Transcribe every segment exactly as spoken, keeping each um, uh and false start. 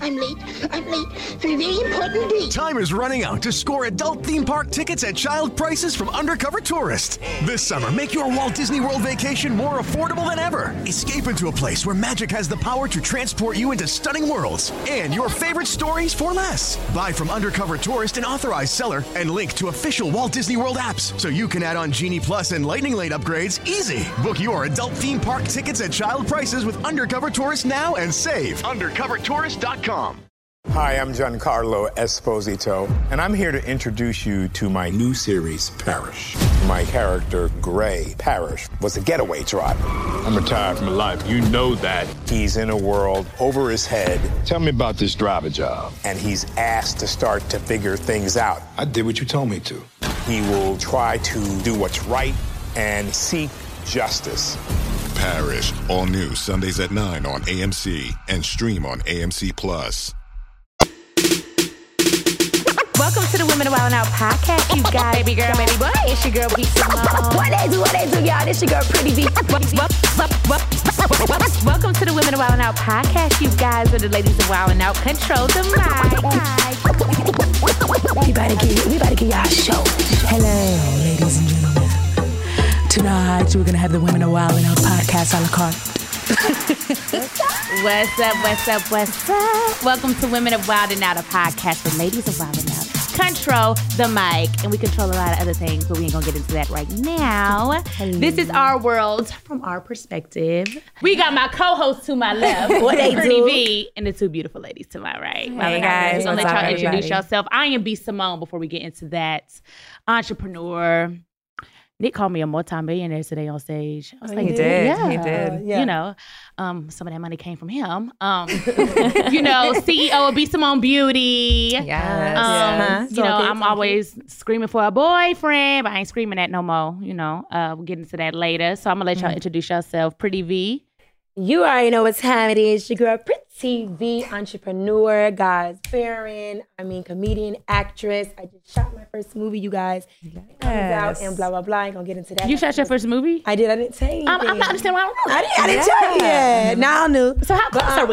I'm late. I'm late for a very important date. Time is running out to score adult theme park tickets at child prices from Undercover Tourist. This summer, make your Walt Disney World vacation more affordable than ever. Escape into a place where magic has the power to transport you into stunning worlds and your favorite stories for less. Buy from Undercover Tourist, an authorized seller, and link to official Walt Disney World apps so you can add on Genie Plus and Lightning Lane upgrades easy. Book your adult theme park tickets at child prices with Undercover Tourist now and save. undercover tourist dot com. Hi, I'm Giancarlo Esposito, and I'm here to introduce you to my new series, Parrish. My character, Gray Parrish, was a getaway driver. I'm retired from life. You know that. He's in a world over his head. Tell me about this driver job. And he's asked to start to figure things out. I did what you told me to. He will try to do what's right and seek justice. Parrish, all new Sundays at nine on A M C and stream on A M C Plus. Welcome to the Women of Wild Out podcast, you guys. Baby girl, baby boy, it's your girl, B. Simone. What they do, what they do, y'all? It's your girl, Pretty B. Welcome to the Women of Wild Out podcast, you guys, where the ladies of Wild Out control the mic. We about to get, we about to get y'all a show. Hello, ladies and gentlemen. Tonight, we're going to have the Women of Wild Out podcast a la carte. What's up, what's up, what's up? Welcome to Women of Wild and Out, a podcast for ladies of Wild and Out. Control the mic, and we control a lot of other things, but we ain't gonna get into that right now. Hello. This is our world from our perspective. We got my co-host to my left, what they Pretty V, and the two beautiful ladies to my right. Hey guys, so let y'all everybody. Introduce yourself. I am B. Simone. Before we get into that, entrepreneur. Nick called me a multi-millionaire today on stage. I was oh, like, he did. Yeah. He did. Yeah. You know, um, some of that money came from him. Um, you know, C E O of B. Simone Beauty. Yes. Um, yes. You know, okay, I'm always okay. screaming for a boyfriend, but I ain't screaming that no more. You know, uh, we'll get into that later. So I'm going to let y'all mm-hmm. introduce yourself. Pretty V. You already know what time it is. Your girl, Pretty V, entrepreneur, God's Baron. I mean, comedian, actress. I just shot my first movie, you guys. Yes. It comes out and blah, blah, blah. I ain't gonna get into that. You shot your first movie? I did. I didn't say anything. I'm, I'm not understanding why I don't know. I didn't, I didn't tell you yet. Now I knew. So how close but, are we?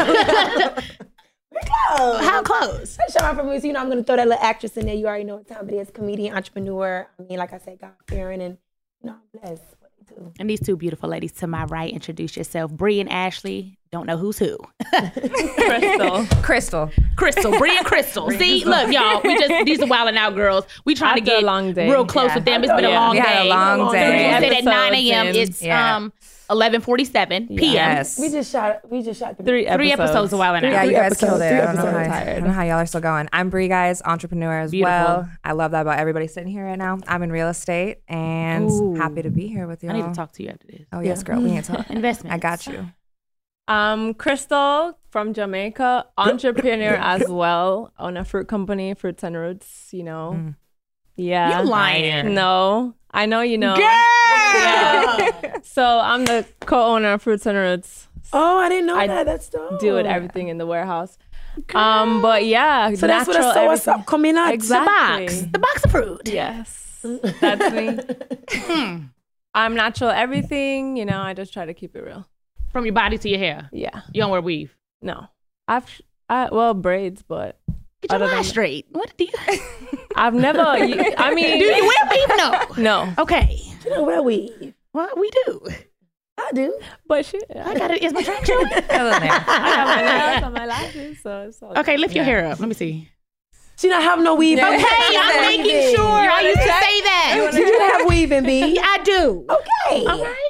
We're close. How close? I shot my first movie. So, you know, I'm gonna throw that little actress in there. You already know what time it is. Comedian, entrepreneur. I mean, like I said, God's Baron, and you know, I'm blessed. And these two beautiful ladies to my right, introduce yourself. Bree and Ashley, don't know who's who. Crystal. Crystal. Crystal. Bree and Crystal. See, look, y'all, we just, these are Wildin' Out girls. We trying After to get a long day. real close yeah. with them. It's been yeah. a long we day. Had a long so day. we said at nine a.m. It's yeah. um eleven forty-seven p.m. Yes. We just shot, we just shot three, three episodes. episodes of Wildin' Out. Yeah, you guys episodes, killed it. I don't, know how, I I don't know how y'all are still going. I'm Bree, guys, entrepreneur as Beautiful. well. I love that about everybody sitting here right now. I'm in real estate and Ooh. happy to be here with y'all. I need to talk to you after this. Oh, yes, yeah. girl. We need to talk. Investments. I got you. Um, Crystal from Jamaica, entrepreneur as well, own a fruit company, Fruits and Roots, you know. Mm. Yeah. You lying. No. I know you know. Girl! Yeah. So I'm the co-owner of Fruits and Roots. Oh, I didn't know I that. That's dope. Do it everything in the warehouse. Girl. Um, but yeah, so that's what I saw. What's up? Coming out exactly. The box. The box of fruit. Yes, that's me. I'm natural everything. You know, I just try to keep it real. From your body to your hair. Yeah. You don't wear weave. No, I've I, well braids, but get your hair straight. What do you? I've never. You, I mean, do you wear weave? No. No. Okay. You don't wear weave. Well, we do. I do. But shit. I got it. Is my track shoe? I got my nails on my lashes, so it's all okay, lift yeah. your hair up. Let me see. She don't have no weave. Yeah. Okay, I'm making sure. I used to say that. Do you have weaving, B? I do. Okay. All right.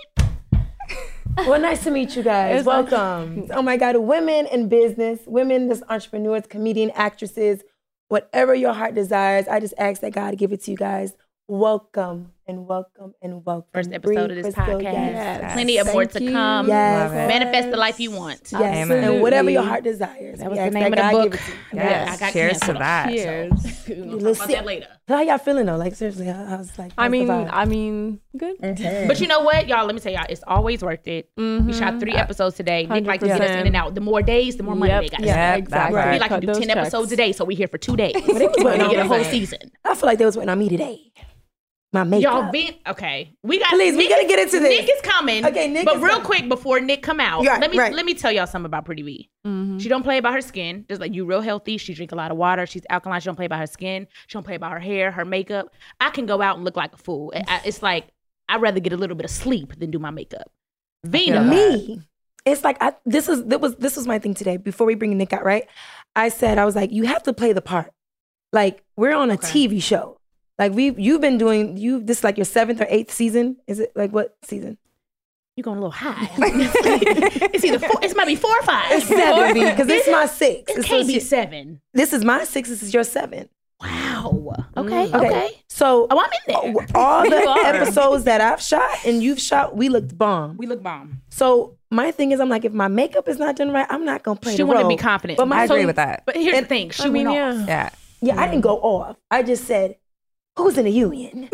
Well, nice to meet you guys. It's Welcome. Like, oh my God, women in business, women as entrepreneurs, comedian, actresses, whatever your heart desires. I just ask that God give it to you guys. Welcome and welcome and welcome. First episode Bree, of this Crystal, podcast. Yes. Plenty of more to come. Yes. Manifest the life you want. Yes. Amen. And whatever your heart desires. That was the name of the book. Yes. yes. I got Cheers to that. Cheers. So. We'll talk about that later. How y'all feeling though? Like seriously, I was like, I mean, I mean, good. Okay. But you know what, y'all? Let me tell y'all, it's always worth it. Mm-hmm. We shot three episodes today. Nick likes to get us in and out. The more days, the more money yep. they got. Yeah, exactly. We like to do ten checks. episodes a day, so we here for two days. We're gonna get a whole season. I feel like they was waiting on me today. my makeup. Y'all been okay. We got Please, we Nick gotta is- get into this. Nick is coming. Okay, Nick But is real coming. quick before Nick come out, Right, let me right. let me tell y'all something about Pretty V. Mm-hmm. She don't play about her skin. Just like you, real healthy. She drink a lot of water. She's alkaline. She don't play about her skin. She don't play about her hair, her makeup. I can go out and look like a fool. I- I- it's like I'd rather get a little bit of sleep than do my makeup. Vina, me, it's like I, this is that was this was my thing today. Before we bring Nick out, right? I said I was like, you have to play the part. Like we're on a Okay. T V show. Like we, you've been doing you. This is like your seventh or eighth season. Is it like what season? You're going a little high. It's either four. It might be four or five. It's seven because this is my six. It This can't is be your- seven. This is my six. This is your seven. Wow. Okay. Okay. Okay. So Oh, I'm in there. all the You are. episodes that I've shot and you've shot, we looked bomb. We look bomb. So my thing is, I'm like, if my makeup is not done right, I'm not gonna play She the wanna role. be confident. But my I agree so- with that. But here's And- the thing. She I mean, went yeah. off. Yeah. Yeah, I didn't go off. I just said, who's in the union?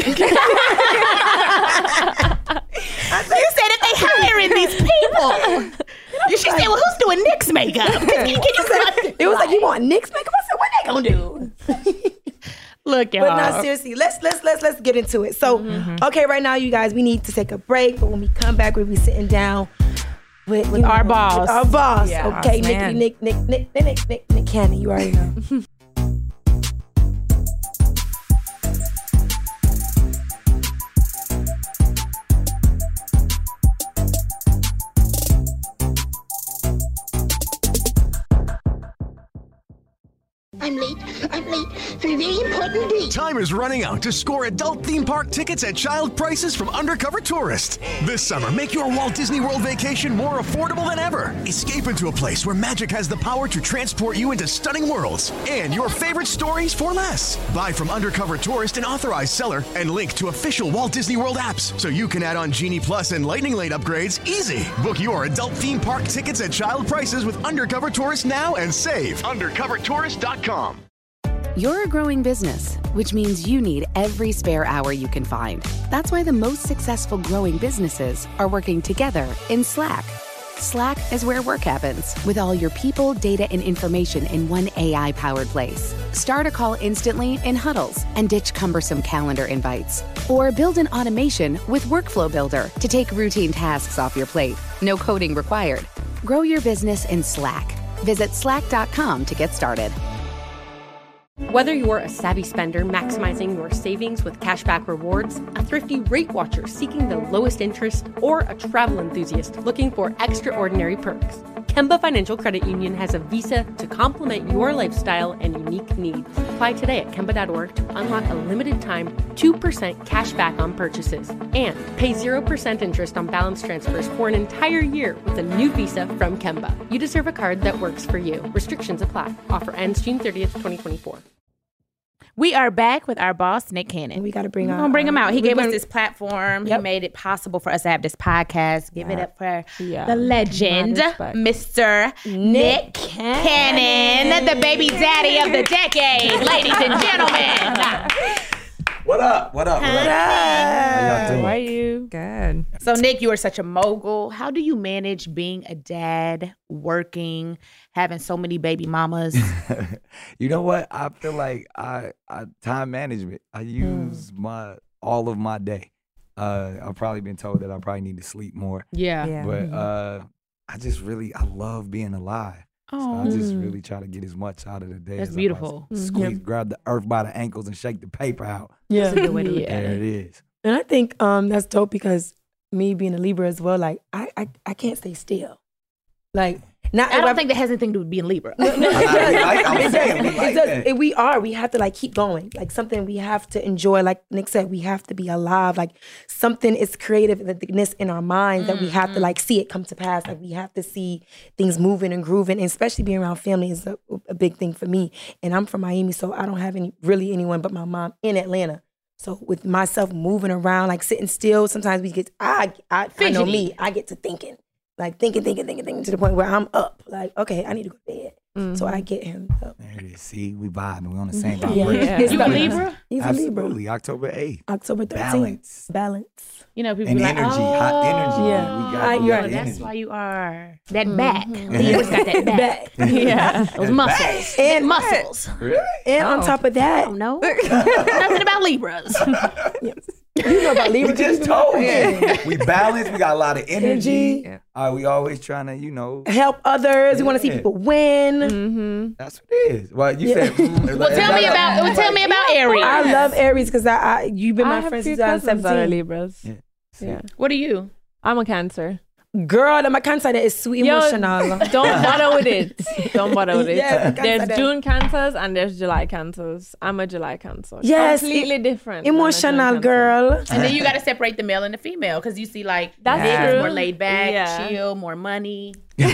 You said if they hiring these people. She said, well, who's doing Nick's makeup? Can you, can you It was like, you want Nick's makeup? I said, what they gonna do? Look, y'all. But no, seriously, let's let's let's let's get into it. So, okay, right now, you guys, we need to take a break. But when we come back, we'll be sitting down with, With you our know, boss. with our boss. Yeah. Okay, Boss Nick, man. Nick, Nick, Nick, Nick, Nick, Nick, Nick Cannon. You already know. I'm late. I'm late for a very important date. Time is running out to score adult theme park tickets at child prices from Undercover Tourist. This summer, make your Walt Disney World vacation more affordable than ever. Escape into a place where magic has the power to transport you into stunning worlds and your favorite stories for less. Buy from Undercover Tourist, an authorized seller, and link to official Walt Disney World apps so you can add on Genie Plus and Lightning Lane upgrades easy. Book your adult theme park tickets at child prices with Undercover Tourist now and save. undercover tourist dot com. You're a growing business, which means you need every spare hour you can find. That's why the most successful growing businesses are working together in Slack. Slack is where work happens, with all your people, data, and information in one A I-powered place. Start a call instantly in huddles and ditch cumbersome calendar invites. Or build an automation with Workflow Builder to take routine tasks off your plate. No coding required. Grow your business in Slack. Visit slack dot com to get started. Whether you're a savvy spender maximizing your savings with cashback rewards, a thrifty rate watcher seeking the lowest interest, or a travel enthusiast looking for extraordinary perks, Kemba Financial Credit Union has a visa to complement your lifestyle and unique needs. Apply today at Kemba dot org to unlock a limited time two percent cash back on purchases and pay zero percent interest on balance transfers for an entire year with a new visa from Kemba. You deserve a card that works for you. Restrictions apply. Offer ends June thirtieth, twenty twenty-four. We are back with our boss, Nick Cannon. We got to bring We're our- gonna bring him out. He we gave us bring- this platform. Yep. He made it possible for us to have this podcast. Give it up for Yeah. the legend, Mad respect. Mister Nick Cannon, the baby daddy of the decade, ladies and gentlemen. What up? What up? What up? How y'all doing? How are you? Good. So, Nick, you are such a mogul. How do you manage being a dad, working, having so many baby mamas? You know what? I feel like I, I time management. I use my all of my day. Uh, I've probably been told that I probably need to sleep more. Yeah. Yeah. But uh, I just really I love being alive. So I just really try to get as much out of the day. That's as beautiful. I possibly Squeeze, grab the earth by the ankles and shake the paper out. Yeah. That's a good way to look at There it. it is. And I think um, that's dope because me being a Libra as well, like I, I, I can't stay still. Like not. I don't think that has anything to do with being Libra. No, no, it I- does. I like- I'm It does. saying we It like does. that. It- we are. We have to like keep going. Like something we have to enjoy. Like Nick said, we have to be alive. Like something is creativeness in our minds that we have to like see it come to pass. Like we have to see things moving and grooving. And especially being around family is a, a big thing for me. And I'm from Miami, so I don't have any really anyone but my mom in Atlanta. So with myself moving around, like sitting still, sometimes we get, I, I, I know Fidgety. me, I get to thinking, like thinking, thinking, thinking, thinking to the point where I'm up. Like, okay, I need to go to bed. So I get him up. There it is. See, we vibing. We on the same Yeah. vibration. Yeah. You a Libra? He's a Libra. Absolutely. October eighth. October thirteenth. Balance. Balance. You know, people And be like, energy, oh, hot energy. Yeah. We got, I- we you're got right. the That's energy. why you are that back. Libra's got that back. Back. Yeah, those muscles. And- muscles. Really? And on Oh. top of I that, don't know nothing about Libras. You know about Libra. We just told you. Yeah. We balance. We got a lot of energy. Energy. Uh, we always trying to, you know, Help others. We want to see Yeah. people win. Mm-hmm. That's what it is. Well, you Yeah. said. mm, Well, tell me about. Well, tell me about Aries. I love Aries because I, I you've been I my have friend few since cousins that are seventeen. Libras. Yeah. Yeah. What are you? I'm a Cancer. Girl, my cancer that is sweet Yo, emotional. don't bother with it. Don't bother with it. Yes, the there's Cancer June Cancers and there's July Cancers. I'm a July Cancer. Yes, Completely e- different. than a June Emotional Cancer. girl. And then you got to separate the male and the female because you see like That's niggas true. more laid back, Yeah. chill, more money.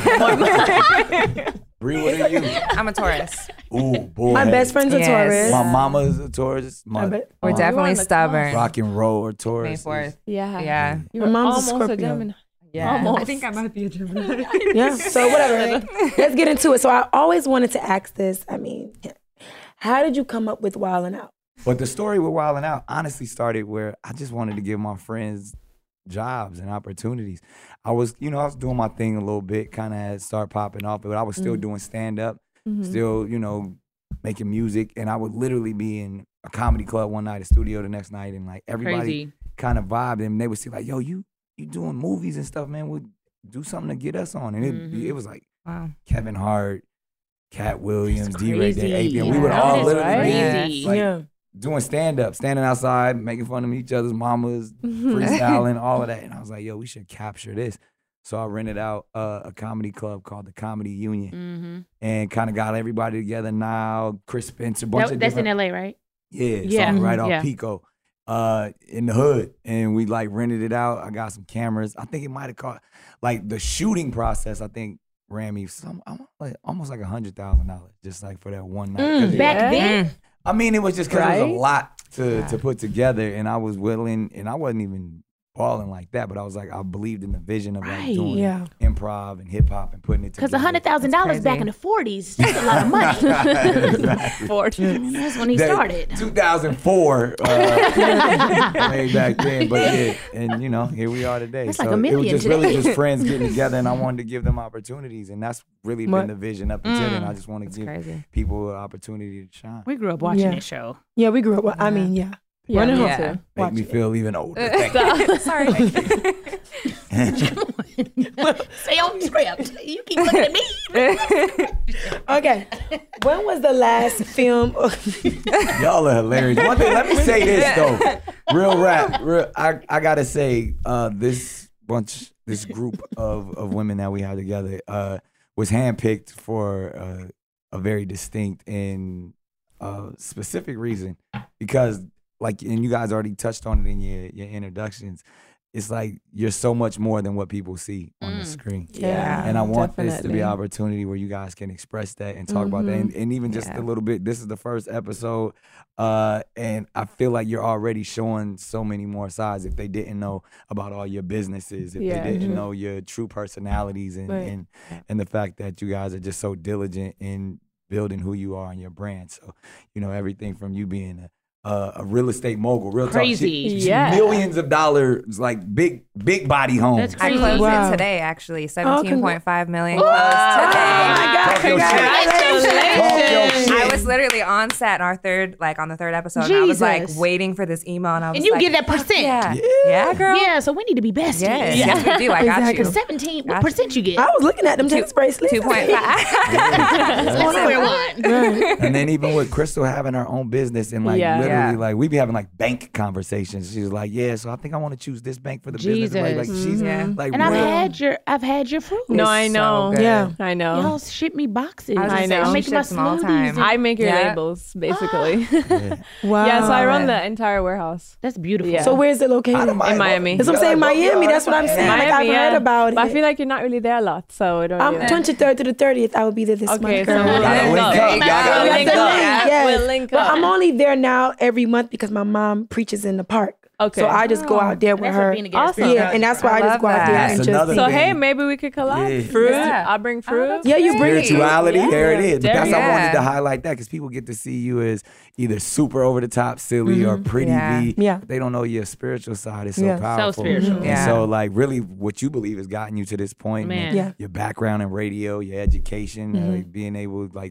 Bree, what are you? I'm a Taurus. Ooh, boy. My best friend's a Yes. Taurus. My mama's a Taurus. My, I bet- We're um, definitely on the stubborn. rock and roll or May Taurus. fourth. Yeah. Yeah. You're My mom's a almost a Scorpio. Gemini. Yeah. Almost. I think I might be a Gemini. Yeah. So whatever. Let's get into it. So I always wanted to ask this. I mean, how did you come up with Wildin' Out? But the story with Wildin' Out honestly started where I just wanted to give my friends jobs and opportunities. I was, you know, I was doing my thing a little bit, kind of had start popping off, but I was still Mhm. doing stand up, Mhm. still, you know, making music, and I would literally be in a comedy club one night, a studio the next night, and like everybody Crazy. kind of vibed, and they would see like, yo, you you doing movies and stuff, man. We'll do something to get us on, and it Mhm. it was like Wow. Kevin Hart, Cat Williams, D. Ray, crazy. A P, and we would Yeah. all That is literally be crazy. like, Yeah. doing stand up, standing outside, making fun of each other's mamas, freestyling, all of that. And I was like, yo, we should capture this. So I rented out uh, a comedy club called the Comedy Union Mm-hmm. and kind of got everybody together now. Chris Spencer, bunch That, of that's in different- L A, right? Yeah, it's Yeah. all right off Yeah. Pico uh, in the hood. And we like rented it out. I got some cameras. I think it might have cost, like the shooting process, I think ran me some, I'm like, almost like a hundred thousand dollars just like for that one night. 'Cause it- Back then? I mean, it was just because it was Right? a lot to, to put together, and I was willing, and I wasn't even balling like that, but I was like, I believed in the vision of like Right. doing Yeah. improv and hip hop and putting it Because together. a hundred thousand dollars back in the forties, that's a lot of money. Exactly. Forty. That's when he That- started. two thousand four, uh, way back then. But yeah, and you know, here we are today. That's so like a it was million just today. really just friends getting together, and I wanted to give them opportunities, and that's really What? been the vision up until then. Mm. I just want to give crazy. people an opportunity to shine. We grew up watching Yeah. this show. Yeah, we grew up. With, I mean, yeah. Yeah, Running me home. too. Make Watch me it. feel even older. Thank you. Sorry. Stay on script. You keep looking at me. Okay. When was the last film? Y'all are hilarious. One thing, let me say this though, real rap. Real, I I gotta say, uh, this bunch, this group of of women that we had together, uh, was handpicked for uh, a very distinct and uh, specific reason, because like, and you guys already touched on it in your your introductions. It's like you're so much more than what people see on the screen. Yeah, And I want this to definitely. be an opportunity where you guys can express that and talk about that. And, and even just Yeah. a little bit, this is the first episode. Uh, and I feel like you're already showing so many more sides if they didn't know about all your businesses, if Yeah. they didn't Mhm. know your true personalities and, Right. and, and the fact that you guys are just so diligent in building who you are and your brand. So, you know, everything from you being a Uh, a real estate mogul, real Crazy. talk. She, she- Yeah. millions of dollars, like big, big body homes. That's I crazy. closed Wow. it today, actually. seventeen point five million closed Oh today. my God! Talk your shit. Congratulations! Talk your shit. I was literally on set in our third, like on the third episode, and I was like Jesus. waiting for this email, and I was And you like, get that "Fuck percent. Yeah. Yeah. yeah, girl. Yeah, so we need to be besties. Yes, yes, we do. I got Exactly. you. seventeen, what Gotcha. percent you get? I was looking at them tennis bracelets. Two point five. Let's wear one. And then even with Crystal having her own business and like Yeah. literally Yeah. like we be having like bank conversations. She's like, yeah, so I think I want to choose this bank for the business. Like, like Jesus. she's Yeah. like, And I've real- had your, I've had your fruit. No, I so know. good. Yeah. I know. Y'all ship me boxes. I was I gonna say, know. I'm she making my ships them all the smoothies. time. and- I make your Ah. labels, basically. Yeah. Wow. yeah, so I run the entire warehouse. That's beautiful. Yeah. So where's it I located? don't mind. In Miami. That's what I'm saying, Like, oh, Miami. yeah, That's what I'm saying. Like, I've Miami, heard yeah. about But I it. feel like you're not really there a lot, so it don't I'm really. twenty-third to the thirtieth. I will be there this Okay, month. so girl. we'll Gotta link link up. up. Y'all gotta We'll link link up. up. Yes. We'll link But up. I'm only there now every month because my mom preaches in the park. Okay. So I just go out there with That's her. what being a guest Awesome. is. Yeah, and that's why I, I just love go out there that. and That's just. another So thing. hey, maybe we could collab. Yeah. Fruit. Yeah. I'll bring fruit. Yeah, you bring it. Spirituality, Yeah. there it is. But There that's it why I wanted is. to highlight that because people get to see you as either super over the top, silly, or pretty Yeah. V. Yeah. They don't know your spiritual side is so Yeah. So powerful. spiritual. And Yeah. so like really what you believe has gotten you to this point. Man. and Yeah. Your background in radio, your education, uh, being able to like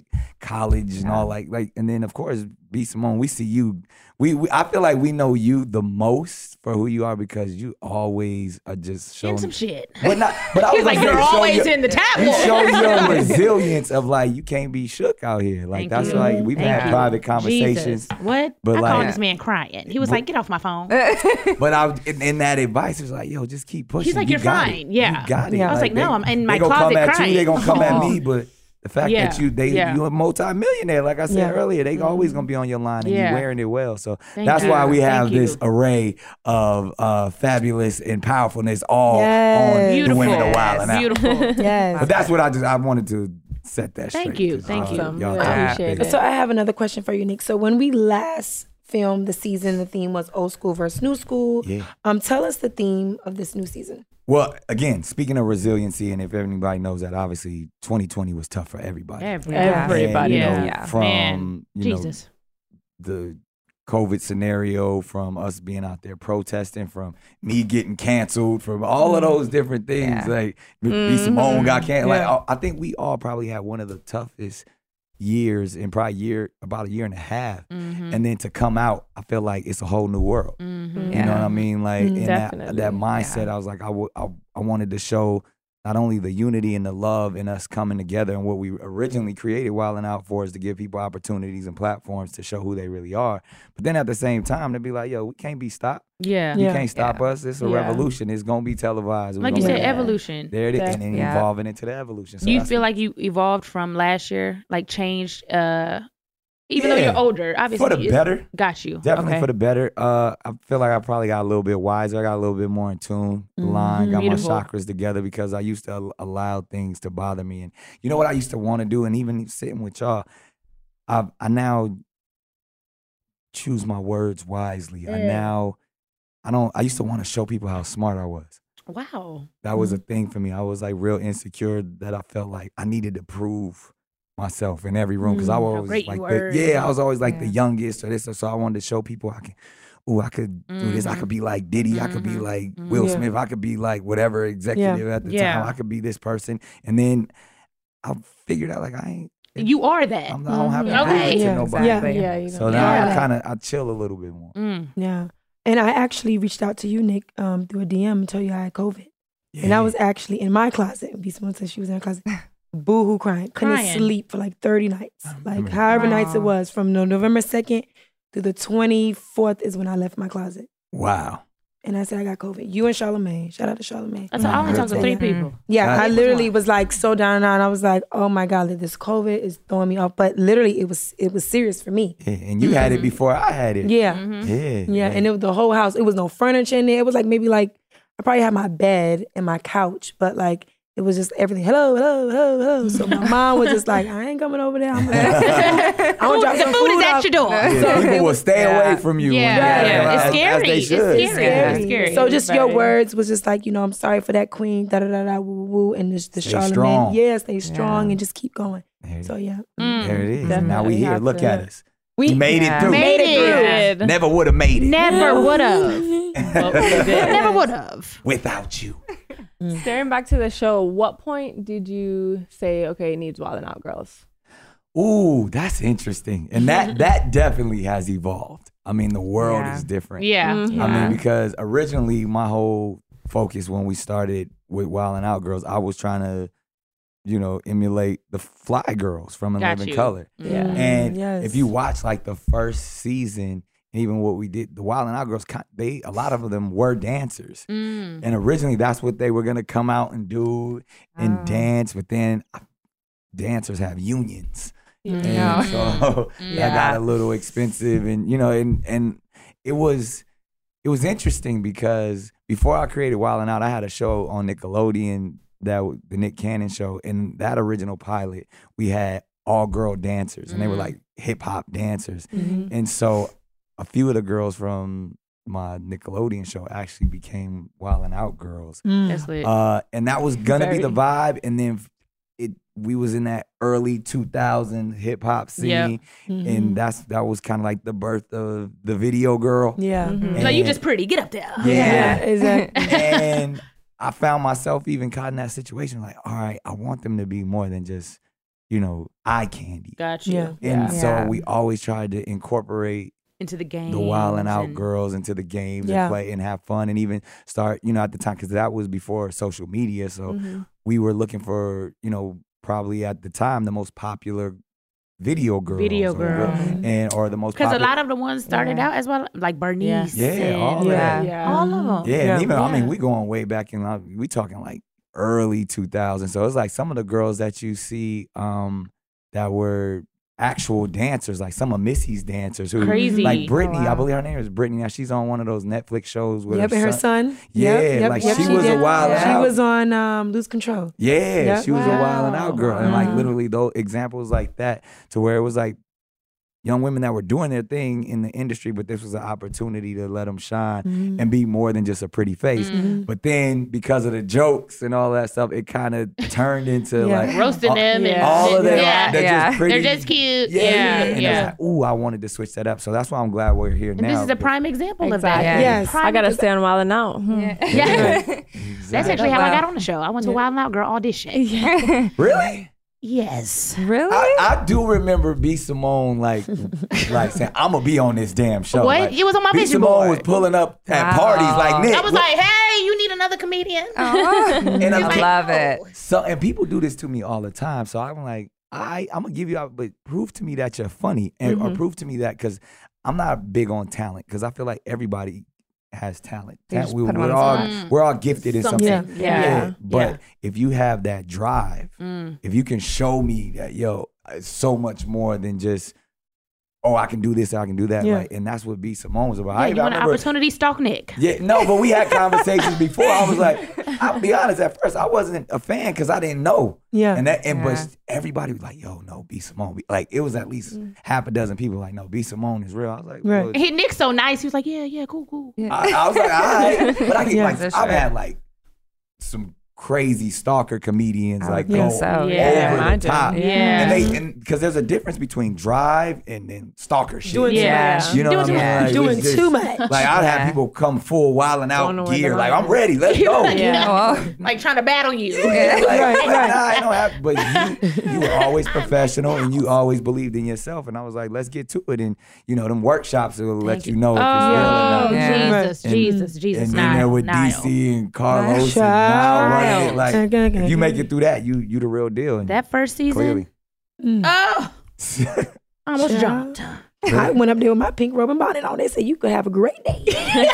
college and all like like and then of course B Simone, we see you we, we I feel like we know you the most for who you are because you always are just showing In some shit. But not but I He's was like, gonna you're say, show always your- in the tap You war. show your resilience of like you can't be shook out here. Like Thank that's you. why we've Thank had you. private conversations. Jesus. What? But I like called this man crying. He was But- like, get off my phone. but I was- in, in that advice, it was like, yo, just keep pushing. He's like, You you're got fine. it. Yeah. You got it. Yeah. I was like, no, I'm in my they gonna closet come at crying. you, they gonna come at Aw. me, but the fact Yeah. that you they Yeah. you're a multi-millionaire, like I said Yeah. earlier, they always gonna be on your line and Yeah. you wearing it well. So Thank that's you. why we Thank have you. this array of uh, fabulous and powerfulness all Yes. on Beautiful. the women of Wild and Out. Beautiful. Yes. But that's what I just I wanted to set that Thank straight. you. 'cause, Thank uh, you. y'all Really got it. appreciate it. So I have another question for you, Nick. So when we last filmed the season, the theme was old school versus new school. Yeah. Um, tell us the theme of this new season. Well, again, speaking of resiliency, and if anybody knows that, obviously twenty twenty was tough for everybody. Everybody. Everybody. And, you know, Yeah. from Man, you know, Jesus. the COVID scenario, from us being out there protesting, from me getting canceled, from all of those different things. Yeah. Like B Simone got canceled. Yeah. Like I I think we all probably had one of the toughest years in probably year about a year and a half. Mm-hmm. And then to come out, I feel like it's a whole new world. Mm-hmm. You know what I mean? Like Mm, in that, Definitely. that mindset, I was like, I, w- I, I wanted to show not only the unity and the love in us coming together and what we originally created Wild and Out for is to give people opportunities and platforms to show who they really are. But then at the same time, to be like, yo, we can't be stopped. Yeah. You Yeah. can't stop us. It's a Yeah. revolution. It's going to be televised. We're Like you gonna said, be- evolution. There it is. Def- And then yeah. evolving into the evolution. So Do you that's feel what- like you evolved from last year? Like changed, uh, even though Yeah. you're older, obviously. For the it's- better. Got you. Definitely Okay. for the better. Uh, I feel like I probably got a little bit wiser. I got a little bit more in tune. The line, got Beautiful. my chakras together because I used to al- allow things to bother me. And you know what I used to want to do, and even sitting with y'all, I I now choose my words wisely. I Mm. now I don't. I used to want to show people how smart I was. Wow. That was a thing for me. I was like real insecure that I felt like I needed to prove myself in every room because I Mm, was how always great like you the, were. yeah, I was always like the Yeah. youngest or this or so I wanted to show people I can oh I could do this. I Mhm. could be like Diddy, I could be Mhm. like Mhm. Will Yeah. Smith, I could be like whatever executive at the Yeah. time. I could be this person. And then I figured out like I ain't You are that. I'm, I don't have to Mhm. prove it Okay. to Yeah, nobody. Yeah. Exactly. Yeah, you So know. now Yeah. I kinda I chill a little bit more. Mm. Yeah. And I actually reached out to you, Nick, um, through a D M and told you I had COVID. And I Yeah. was actually in my closet. B someone said she was in her closet. Boo hoo crying. Couldn't Crying. sleep for like thirty nights. Like remember. however nights it Wow. was. From no- November second to the twenty-fourth is when I left my closet. Wow. And I said I got COVID. You and Charlamagne. Shout out to Charlamagne. That's I only Mhm. talked to three people. Yeah, That- I literally was like so down and out. I was like, oh my God, like, this COVID is throwing me off. But literally it was it was serious for me. Yeah, and you had it before I had it. Yeah. Mm-hmm. Yeah. Yeah, and it was the whole house. It was no furniture in there. It was like maybe like I probably had my bed and my couch, but like it was just everything. Hello, hello, hello, hello. So my mom was just like, I ain't coming over there. I'm gonna I'm gonna drop The some food is at off. your door. Yeah, So people it will was- stay Yeah. away from you. when Yeah, you have yeah. it, It's as- scary. As they It's should. scary. Scary. It's scary. So just your Very. words was just like, you know, I'm sorry for that queen, da da da da, woo woo, woo, and just the Stay Charlamagne. strong. Yeah, stay strong Yeah. and just keep going. There it So is. yeah. Mm. There it is. And now we Definitely here. have Look to. at us. We We made Yeah. it through. Made it Good. through. Never would have made it Never would have. Well, we did. Never would have. without you. Staring back to the show, what point did you say, okay, it needs Wild and Out Girls? Ooh, that's interesting. And that that definitely has evolved. I mean, the world Yeah. is different. Yeah. Mhm. I Yeah. mean, because originally my whole focus when we started with Wild and Out Girls, I was trying to, you know, emulate the Fly Girls from In Got Living you. Color. Yeah. And yes. if you watch like the first season, and even what we did, the Wild and Out Girls, ki- they a lot of them were dancers. Mm. And originally, that's what they were gonna come out and do and Oh. dance. But then uh, dancers have unions, and Yeah. so Mm. that got Yeah. a little expensive. And you know, and and it was it was interesting because before I created Wild and Out, I had a show on Nickelodeon that w- the Nick Cannon show. And that original pilot, we had all girl dancers, and they were Mm. like hip hop dancers. Mhm. And so a few of the girls from my Nickelodeon show actually became Wild and Out girls. Mm. That's lit. Uh, and that was gonna be the Very. vibe. And then it we was in that early two thousand hip hop scene. Yep. Mhm. And that's that was kind of like the birth of the video girl. Yeah. Mhm. Like, you And- just pretty. Get up there. Yeah. Yeah, exactly. And I found myself even caught in that situation. Like, all right, I want them to be more than just you know, eye candy. Got you. Yeah. And Yeah. so Yeah. we always tried to incorporate into the game, the wild and out and- girls into the games Yeah. and play and have fun and even start, you know, at the time, because that was before social media. So Mhm. we were looking for, you know, probably at the time the most popular video girls. Video or, girls. and or the most Because a popular. lot of the ones started Yeah. out as well, like Bernice. Yeah, and- all of Yeah. that. Yeah. All of them. Yeah, and even I mean, Yeah. we going way back in. uh, We talking like early two thousands. So it's like some of the girls that you see um, that were actual dancers, like some of Missy's dancers, who Crazy. like Brittany. Oh, wow. I believe her name is Brittany. Now she's on one of those Netflix shows with Yep, her and her son. son. Yeah, Yep, yep, like yep, she she was a did. wild and She out. was on um, Lose Control. Yeah, Yep. she was a wild and Wow. out girl, and like Wow. literally those examples like that, to where it was like young women that were doing their thing in the industry, but this was an opportunity to let them shine Mhm. and be more than just a pretty face. Mhm. But then because of the jokes and all that stuff, it kind of turned into Yeah. like Roasting all, them and all of them. yeah. They're Yeah. just pretty. They're just cute. Yeah, Yeah, and yeah. it's like, ooh, I wanted to switch that up. So that's why I'm glad we're here And now. this is a prime example of that. Exactly. Yes. Prime I gotta ex- stay on Wild and Out. Hmm. Yeah. That's actually how I Well. got on the show. I went to Wild and Out Girl audition. Really? Yes. Really? I, I do remember B. Simone like like saying, I'm gonna be on this damn show. What? Like, It was on my B. vision Simone board. was pulling up at Wow. parties like Nick. I was Look- like, hey, you need another comedian. and I I'm like, love it. So and people do this to me all the time. So I'm like, I I'm gonna give you out, but prove to me that you're funny, and or Mhm. prove to me that because I'm not big on talent because I feel like everybody has talent. You Ta- just we, put 'em we're on the all spot. we're all gifted in something. Something. Yeah. Yeah. But Yeah. if you have that drive, Mm. if you can show me that, yo, it's so much more than just, oh, I can do this, I can do that. Yeah. Like, and that's what B. Simone was about. Yeah, I, you I want an remember- opportunity, stalk Nick. yeah, no, but we had conversations before. I was like, I'll be honest, at first I wasn't a fan because I didn't know. Yeah. And that and Yeah. but everybody was like, yo, no, B. Simone. Like it was at least half a dozen people like, no, B. Simone is real. I was like, Right. well, He Nick's so nice. He was like, yeah, yeah, cool, cool. I, I was like, all right. But I get Yeah, like for I've sure. had like some crazy stalker comedians I like would go think so. Yeah, over the imagine. top. Yeah. And they and because there's a difference between drive and then stalker shit. Doing Yeah. too much. You know Doing what I too mean? much. Like, Doing it's just- too much. Like I'd have Yeah. people come full wilding Don't know out where gear. the Like line I'm ready. Let's go. Yeah. Well, Like trying to battle you. Yeah, like, Right, like, right. nah, I don't have, but you, you were always professional and you always believed in yourself. And I was like, let's get to it. And, you know, them workshops will let you, know if it's real or Oh, not. Yeah. Jesus, And- Jesus, Jesus. And Nile, then there with Nile. D C and Carlos and Child. Nile running it. Like, Okay, okay, if you make okay. it through that, you you the real deal. And That first season. clearly. Mm. Oh, I almost Child. jumped. I went up there with my pink rubber bonnet on. They said you could have a great day.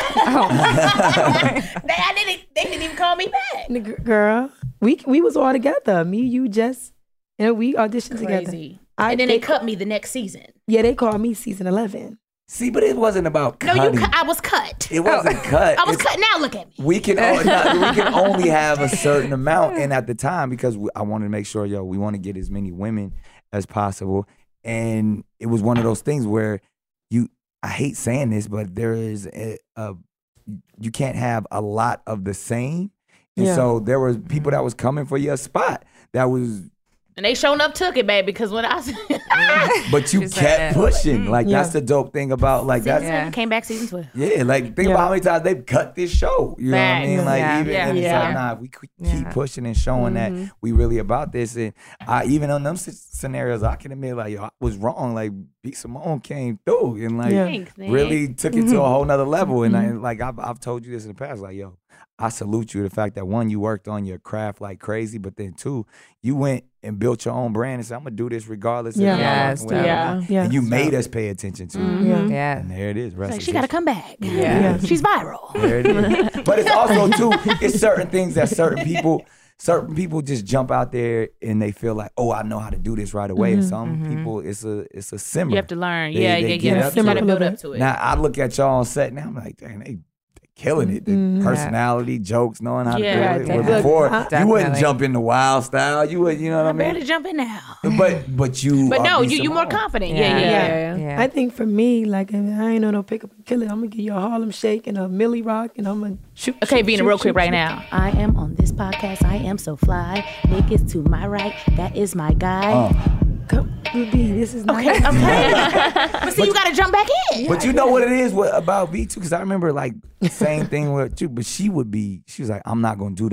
they, I didn't, they didn't even call me back. Nigga, Girl, we we was all together. Me, you, Jess, and we auditioned together. Crazy. I, And then they cut me the next season. Yeah, they called me season eleven. See, but it wasn't about No, cutting. you. Cut, I was cut. It wasn't cut. I was It's- cut. Now look at me. We can only, no, we can only have a certain amount, and at the time, because we, I wanted to make sure, yo, we want to get as many women as possible, and it was one of those things where you, I hate saying this, but there is a, a you can't have a lot of the same, and Yeah. so there was people that was coming for your spot that was, And they showing up took it, babe, because when I but you She's kept like, pushing, like Yeah. that's the dope thing about like season that. seven came back season twelve. Yeah, like think Yeah. about how many times they've cut this show. You know what I mean? Facts. Like Yeah. even Yeah. and it's Yeah. like, nah, we keep Yeah. pushing and showing that we really about this. And I even on them s- scenarios, I can admit like yo, I was wrong. Like B. Simone came through and like Yeah. Thanks, man. really took it to a whole nother level. And, I, and like I've I've told you this in the past, like yo, I salute you the fact that one, you worked on your craft like crazy, but then two, you went and built your own brand and said, I'm gonna do this regardless Yeah. of if I'm Yes, working with yeah. her. Yeah. And you made us pay attention to it. Yeah. yeah. And there it is. Rest Like, is she got to history. come back. Yeah. She's viral. There it is. But it's also too, it's certain things that certain people, certain people just jump out there and they feel like, oh, I know how to do this right away. And some people, it's a it's a simmer. You have to learn. They- yeah, they yeah, get yeah. up You to got to it. build up to it. Now I look at y'all on set now, I'm like, dang, they, they killing it. The Mhm. personality, jokes, knowing how Yeah, to do it. Where definitely. before, Look, you wouldn't definitely. jump in the wild style. You would, you know what I I barely mean? jump in now. But but you. But are no, B. you you more Simone. confident. Yeah. Yeah, yeah, yeah. Yeah. Yeah. I think for me, like, I, mean, I ain't know no pick up and kill it. I'm gonna give you a Harlem Shake and a Millie Rock, and I'm gonna shoot. Okay, shoot, being shoot, real shoot, quick right shoot. now. I am on this podcast. I am so fly. Nick is to my right. That is my guy. Uh, Come, B, this is Okay, nice. I'm playing. But see, you got to jump back in. But you know what it is what, about B too? Because I remember like same thing with you, but she would be, she was like, I'm not gonna do that.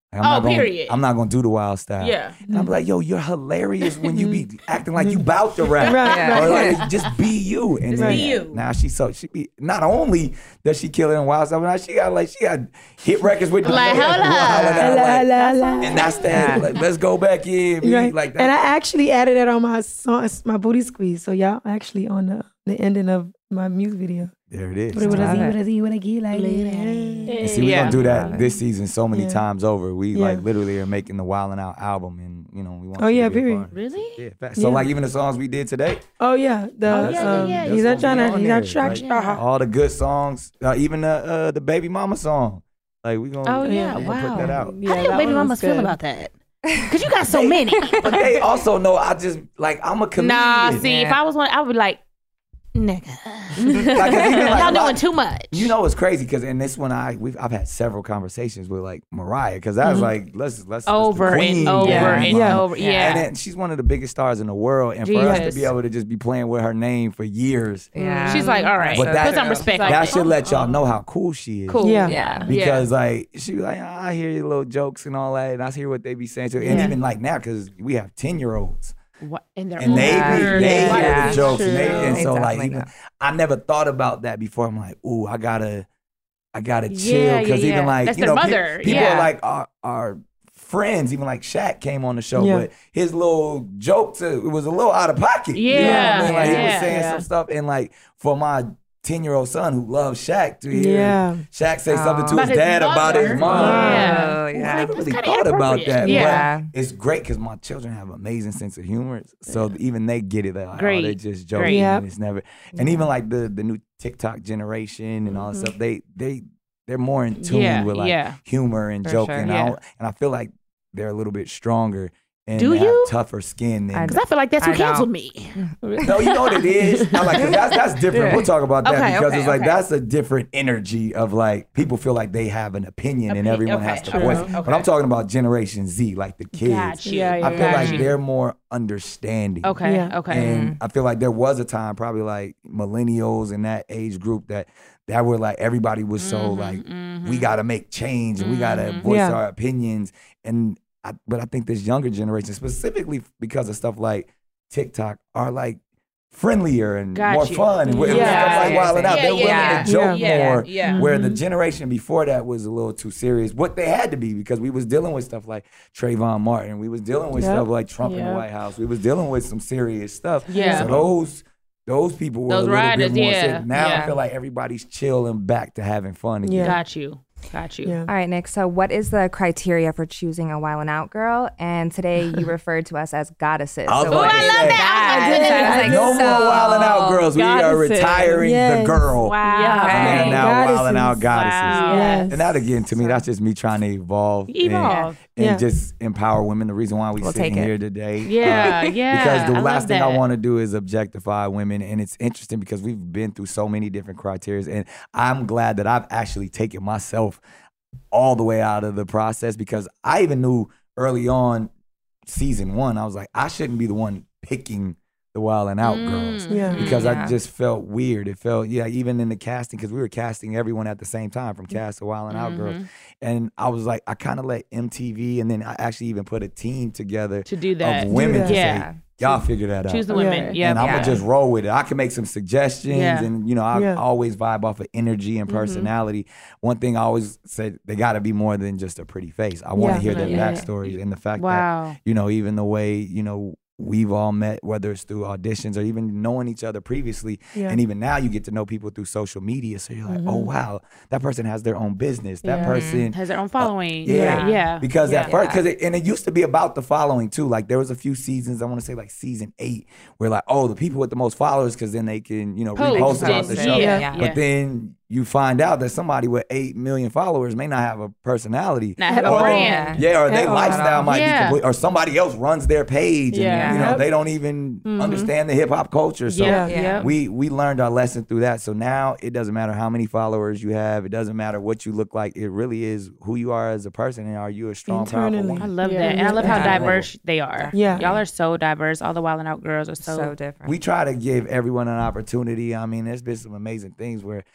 Like, I'm Oh, not gonna, period. I'm not gonna do the wild style. Yeah. And I'm like, yo, you're hilarious when you be acting like you bout to rap. Right, Yeah. Or right. like, just be you. And Just then, be you. Now she so she be not only does she kill it in wild style, but now she got like she got hit records with Like, the hold up. Like, La, la, la. and that's that. Like, let's go back in. Be Right. like that. And I actually added that on my song, my booty squeeze. So y'all actually on the, the ending of my music video. There it is. What what I Love see, it. what I see, what I get like. And see, we're Yeah. gonna do that this season so many Yeah. times over. We Yeah. like literally are making the Wildin' Out album, and you know we want. Oh, you to yeah, be a period. part of it. Really? Yeah. fact. So Yeah. like even the songs we did today. Oh yeah, the Oh, yeah, yeah, um, yeah. he's those not trying songs to, be he's on not there, track like, star. all the good songs, uh, even the uh, the Baby Mama song. Like we gonna, Oh, yeah. we gonna put that Wow. out. Yeah, How do your that baby one was mamas feel good. about that? Because you got so many. But they also know I just like I'm a comedian. Nah, see, if Yeah. I was one, I would be like, nigga. Like, 'cause even, like, Y'all a doing lot- too much. You know it's crazy because in this one I we've I've had several conversations with like Mariah because I was like let's let's Over let's the and queen, over yeah. and Yeah. over. Yeah. And then she's one of the biggest stars in the world, and for us Yes. to be able to just be playing with her name for years, Yeah. She's like, all right, But that- put some respect on that it. should let y'all know how cool she is. Cool. Yeah. Yeah. Because like she was like, I hear your little jokes and all that, and I hear what they be saying too. And Yeah. even like now, because we have ten year olds, What? And they're and they Yeah. be, they Yeah. hear Yeah. the jokes, and, they, True. and They so like definitely even know. I never thought about that before. I'm like, ooh, I gotta, I gotta Yeah, chill yeah, because even yeah. like That's you their know, pe- mother. people Yeah. are like our our friends, even like Shaq came on the show, Yeah. but his little joke to, it was a little out of pocket. You know what I Yeah. mean? Like he was Yeah. saying Yeah. some stuff, and like for my ten year old son who loves Shaq to hear Yeah. Shaq say something to About his his dad about mother. his mom. Yeah. Oh, Ooh, I yeah. never really That's thought kinda about inappropriate. that. Yeah. But it's great because my children have an amazing sense of humor. So even they get it. They're like, Great. oh, they just joking. Great. Yep. And it's never. And even like the the new TikTok generation and all that stuff, they they they're more in tune Yeah, with like yeah. humor and For joking. sure. And, I Yeah. don't- and I feel like they're a little bit stronger and Do they you? have tougher skin than. I Because I feel like that's who I don't. canceled me. No, you know what it is. I like 'cause that's that's different. We'll talk about that Okay, because okay, it's like okay. that's a different energy of like people feel like they have an opinion and Opinion, everyone okay, has to okay, voice. okay. But I'm talking about Generation Z, like the kids. Got you. Yeah, I yeah, feel yeah. like you. they're more understanding. Okay, Yeah. okay. And I feel like there was a time, probably like millennials in that age group, that that were like everybody was so Mm-hmm, like we got to make change and we got to voice Yeah. our opinions. And I, but I think this younger generation, specifically because of stuff like TikTok, are like friendlier and Got more you. fun and with Yeah, stuff like yeah, wilding out. yeah, They're willing yeah, to joke yeah, more. yeah. Where the generation before that was a little too serious. What they had to be because we was dealing with stuff like Trayvon Martin. We was dealing with Yep. stuff like Trump in the Yep. White House. We was dealing with some serious stuff. Yeah. So those those people were Those a little riders, bit more yeah, serious. Now yeah. I feel like everybody's chill and back to having fun again. Yeah. Got you. Got you. Yeah. All right, Nick. So, what is the criteria for choosing a Wildin' Out girl? And today you referred to us as goddesses. I was So about what to is say. that? I did. So I was like, No so- more wilding out girls. We are Goddesses. retiring Yes. the girl. Wow. Yeah. And Okay. now Goddesses. wilding out goddesses. Wow. Yes. And that again, to me, that's just me trying to evolve. and- Evolve. And, Yeah. just empower women. The reason why we We'll sitting take it. here today. Yeah, yeah. Because the I last love thing I that. want to do is objectify women. And it's interesting because we've been through so many different criteria. And I'm glad that I've actually taken myself all the way out of the process because I even knew early on, season one, I was like, I shouldn't be the one picking the Wild and Out girls Yeah. because Yeah. I just felt weird. It felt, yeah, even in the casting, because we were casting everyone at the same time from cast to Wild and Out girls. And I was like, I kind of let M T V and then I actually even put a team together To do that. of women Do to that. Yeah. say, y'all figure that out. Choose the women. Yeah. And I'm yeah. gonna just roll with it. I can make some suggestions, Yeah. and you know, I Yeah. always vibe off of energy and personality. One thing I always said, they got to be more than just a pretty face. I want to Yeah. hear their Yeah. backstories and the fact Wow. that you know, even the way you know we've all met, whether it's through auditions or even knowing each other previously, Yeah. and even now you get to know people through social media. So you're like, oh wow, that person has their own business. That Yeah. person Has their own following. yeah. Yeah. Because yeah. at first, because it, and it used to be about the following too. Like there was a few seasons, I want to say like season eight, where like, oh, the people with the most followers, because then they can, you know, Post repost about the it. show. Yeah. Yeah. But then you find out that somebody with eight million followers may not have a personality, Not have a or, brand. yeah, or their At all. lifestyle might Yeah. be complete, or somebody else runs their page, and Yeah. you know Yep. they don't even understand the hip hop culture. So Yeah. Yeah. Yeah. we we learned our lesson through that. So now it doesn't matter how many followers you have. It doesn't matter what you look like. It really is who you are as a person, and are you a strong, powerful Internally. I woman? love Yeah. that. And I love how Yeah. diverse they are. Yeah. Y'all are so diverse. All the Wild and Out girls are so, So different. We try to give everyone an opportunity. I mean, there's been some amazing things where, you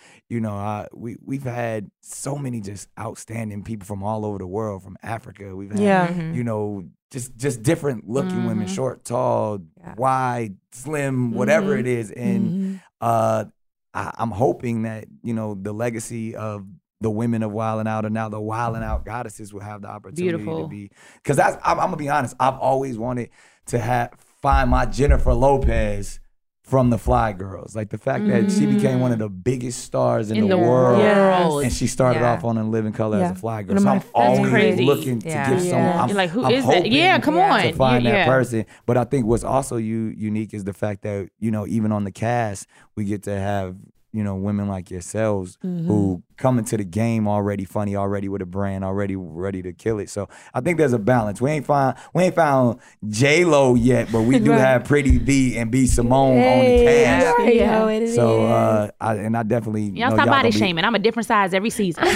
know, I, we we've had so many just outstanding people from all over the world, from Africa. We've had, Yeah. you know, just just different looking women, Mhm. short, tall, Yeah. wide, slim, whatever Mhm. it is. And Mhm. uh, I, I'm hoping that, you know, the legacy of the women of Wildin' Out, and now the Wildin' Out goddesses will have the opportunity Beautiful. to be. Because that's, I'm, I'm gonna be honest, I've always wanted to have find my Jennifer Lopez from the Fly Girls. Like the fact that she became one of the biggest stars in, In the, the world, world. and she started Yeah. off on In Living Color Yeah. as a Fly Girl. One of So my I'm favorites. always Crazy. looking to Yeah. give Yeah. someone. I'm, You're like, who I'm is that? hoping Yeah, come Yeah. on. to find You- that yeah. person. But I think what's also u- unique is the fact that, you know, even on the cast, we get to have, you know, women like yourselves who come into the game already funny, already with a brand, already ready to kill it. So I think there's a balance. We ain't find we ain't found J Lo yet, but we do Right. have Pretty B and B Simone Hey, on the cast. you already Yeah. know what it So is. uh, I, and I definitely Y'all know stop y'all body gonna be- shaming. I'm a different size every season.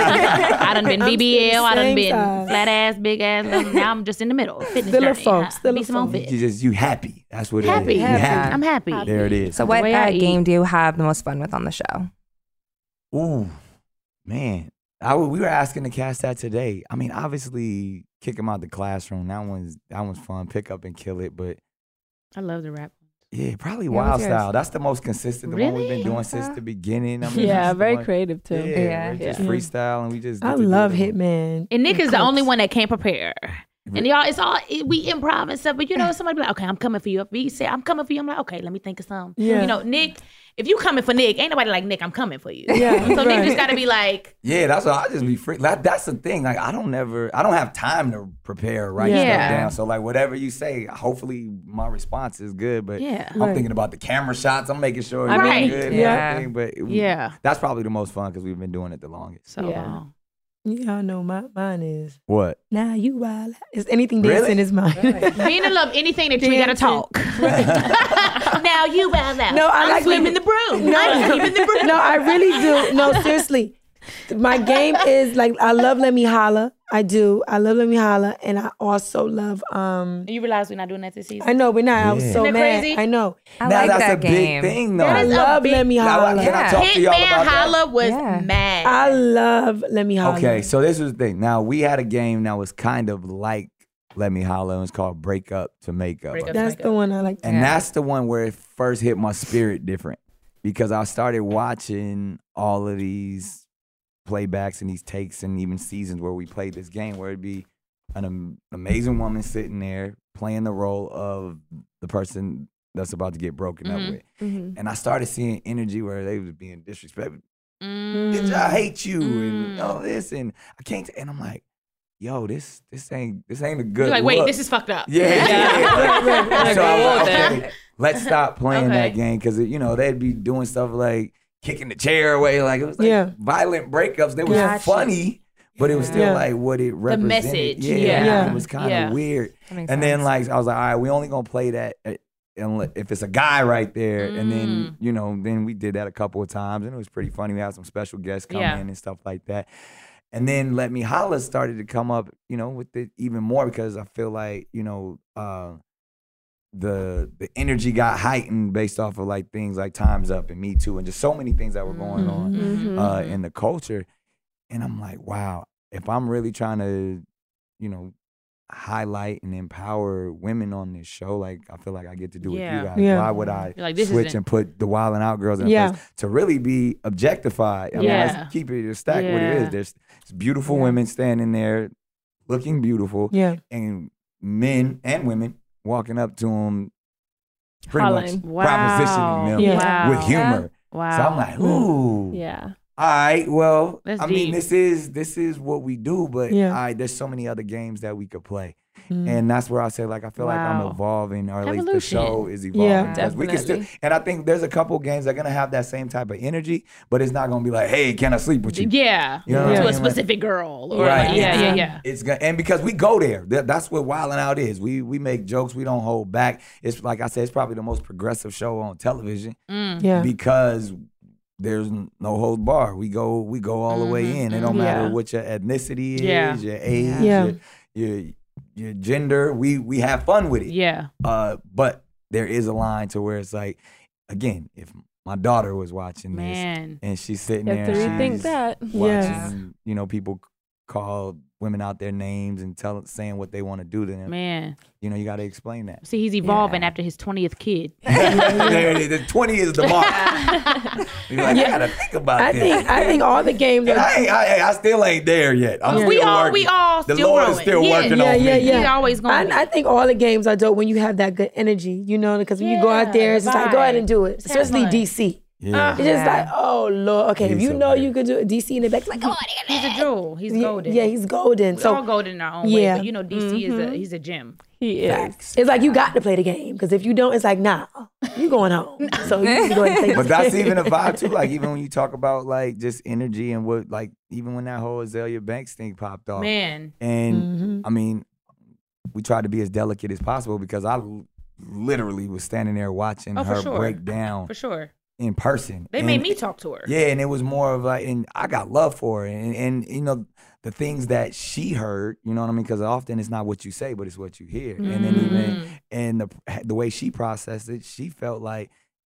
I done been I'm B B L. still I the done same been size. flat ass, big ass. little- Now I'm just in the middle. Fitness Still a journey. folk, huh? still a Be Simone folk. fit. You just you happy. That's what Happy. it is. You Happy. happy. I'm happy. There it is. So what way I uh, eat. game do you have the most fun with on the show? Ooh, man. I, w- we were asking the cast that today. I mean, obviously, kick them out the classroom. That one's that one's fun. Pick up and kill it. But I love the rap. yeah, probably Yeah, Wild what's yours? Style. That's the most consistent. The one we've Really? been doing Wild since Style? the beginning. I mean, Yeah, that's the very one- creative too. Yeah, Yeah. we're just Yeah. freestyle and we just. I get to do love the- Hitman. And Nick is the Cooks. only one that can't prepare. And y'all, it's all it, we improv and stuff. But you know, somebody be like, "Okay, I'm coming for you." If he say, "I'm coming for you," I'm like, "Okay, let me think of something." Yeah. You know, Nick. If you coming for Nick, ain't nobody like Nick. I'm coming for you. Yeah, So Nick right. just got to be like, Yeah, that's why I just be free. That, that's the thing. Like I don't never, I don't have time to prepare, or write Yeah. stuff down. So like whatever you say, hopefully my response is good. But Yeah. I'm Right. thinking about the camera shots. I'm making sure it's Right. good. And Yeah. everything, but it- Yeah. that's probably the most fun because we've been doing it the longest. so. Yeah. long. Y'all know my mine is. What? Nah, you wild. Is anything Really? dancing is mine. Vina love anything that we gotta Dancing. talk. Now you well out. No, I I'm like swimming when- the broom. No. I'm swimming the broom. No, I really do. No, seriously. My game is like I love Let Me Holla. I do. I love Let Me Holla, and I also love. um You realize we're not doing that this season? I know we're not. I was Yeah. so Isn't that mad. crazy? I know. I now like that's that a game. big thing, though. I That is a love big- Let Me Now, Holla. can I talk to y'all Hitman about that? Holla was Yeah. mad. I love Let Me Holla. Okay, so this was the thing. Now we had a game that was kind of like Let Me Holla. It was called Break Up to Make Up. Break Up. That's the one I like. And Yeah. that's the one where it first hit my spirit different because I started watching all of these playbacks and these takes and even seasons where we played this game where it'd be an am- amazing woman sitting there playing the role of the person that's about to get broken Mhm. up with. Mhm. And I started seeing energy where they was being disrespectful. Mm. Bitch, I hate you and Mm. all this and I can't t-. and I'm like, yo, this this ain't this ain't a good You're like, wait, look. this is fucked up. Yeah, yeah, yeah. Like, So I whoa was like, there. okay, let's stop playing Okay. that game because you know they'd be doing stuff like kicking the chair away, like it was like Yeah. violent breakups. They was Gotcha. funny, but it was still Yeah. like what it represented. message, yeah, yeah. it was kind of Yeah. weird. That makes And then sense. like I was like, all right, we only gonna play that at- unle- if it's a guy right there. And then Mm. you know, then we did that a couple of times, and it was pretty funny. We had some special guests come Yeah. in and stuff like that. And then Let Me Holla started to come up, you know, with it even more because I feel like, you know, uh, the the energy got heightened based off of like things like Time's Up and Me Too and just so many things that were going on Mhm. uh, in the culture. And I'm like, wow, if I'm really trying to, you know, highlight and empower women on this show, like I feel like I get to do Yeah. with you guys. Yeah. Why would I You're like, this switch isn't- and put the Wild and Out girls in Yeah. place to really be objectified? I mean, Yeah. let's keep it a stack what it Yeah. is. There's beautiful Yeah. women standing there looking beautiful Yeah. and men and women walking up to them pretty Hollering. much Wow. propositioning them Yeah. Wow. with humor. Wow. So I'm like, ooh. Yeah. All right, well, That's I mean, deep. this is this is what we do, but Yeah. all right, there's so many other games that we could play, Mm. and that's where I say, like, I feel like I'm Wow. evolving, or at least the Evolution. show is evolving. Yeah. because we can still, Definitely. and I think there's a couple games that are gonna have that same type of energy, but it's not gonna be like, hey, can I sleep with you? Yeah. You know what To I a mean? Like- specific girl. Or Right. like, yeah, yeah, Yeah. yeah. It's gonna, and because we go there, That- that's what Wildin' Out is. We we make jokes, we don't hold back. It's like I said, it's probably the most progressive show on television Mm. Yeah. because there's n- no hold bar. We go we go all the way in. It don't matter Yeah. what your ethnicity is, Yeah. your age, Yeah. Your, your your gender. We we have fun with it. Yeah. Uh, but there is a line to where it's like again, if my daughter was watching Man. this and she's sitting You there have to and rethink she's that. watching, Yes. you know, people call women out their names and tell saying what they want to do to them. Man. You know, you got to explain that. See, he's evolving after his twentieth kid. There it is. The twenty is the mark. You're like, I gotta think about I this. think I think all the games. And Are, I, ain't, I, I still ain't there yet. I'm We still all, working. we all The still Lord growing. is still yeah. working yeah, on yeah, me. yeah. He always gonna I, I think all the games are dope when you have that good energy, you know, because when you go out Yeah, there, it's just like go ahead vibe. and do it. Just have Especially fun. D C. Yeah. It's just like, oh Lord, okay, He's if you so know bad. you can do it, D C in the back, it's like, come on, He's a jewel. He's yeah, golden. yeah, he's golden. We're So all golden in our own yeah. way, but you know, D C is a he's a gem. He is. Facts. It's like you got to play the game because if you don't, it's like nah, you going home. So you need to go ahead and play. But this that's game. even a vibe too. Like even when you talk about like just energy and what like even when that whole Azalea Banks thing popped off. Man. And Mm-hmm. I mean, we tried to be as delicate as possible because I l- literally was standing there watching Oh, for her sure. break down For sure. in person. They And- made me talk to her. Yeah, and it was more of like, and I got love for her, and and you know the things that she heard, you know what I mean? Because often it's not what you say, but it's what you hear, and then even Mm. and the the way she processed it, she felt like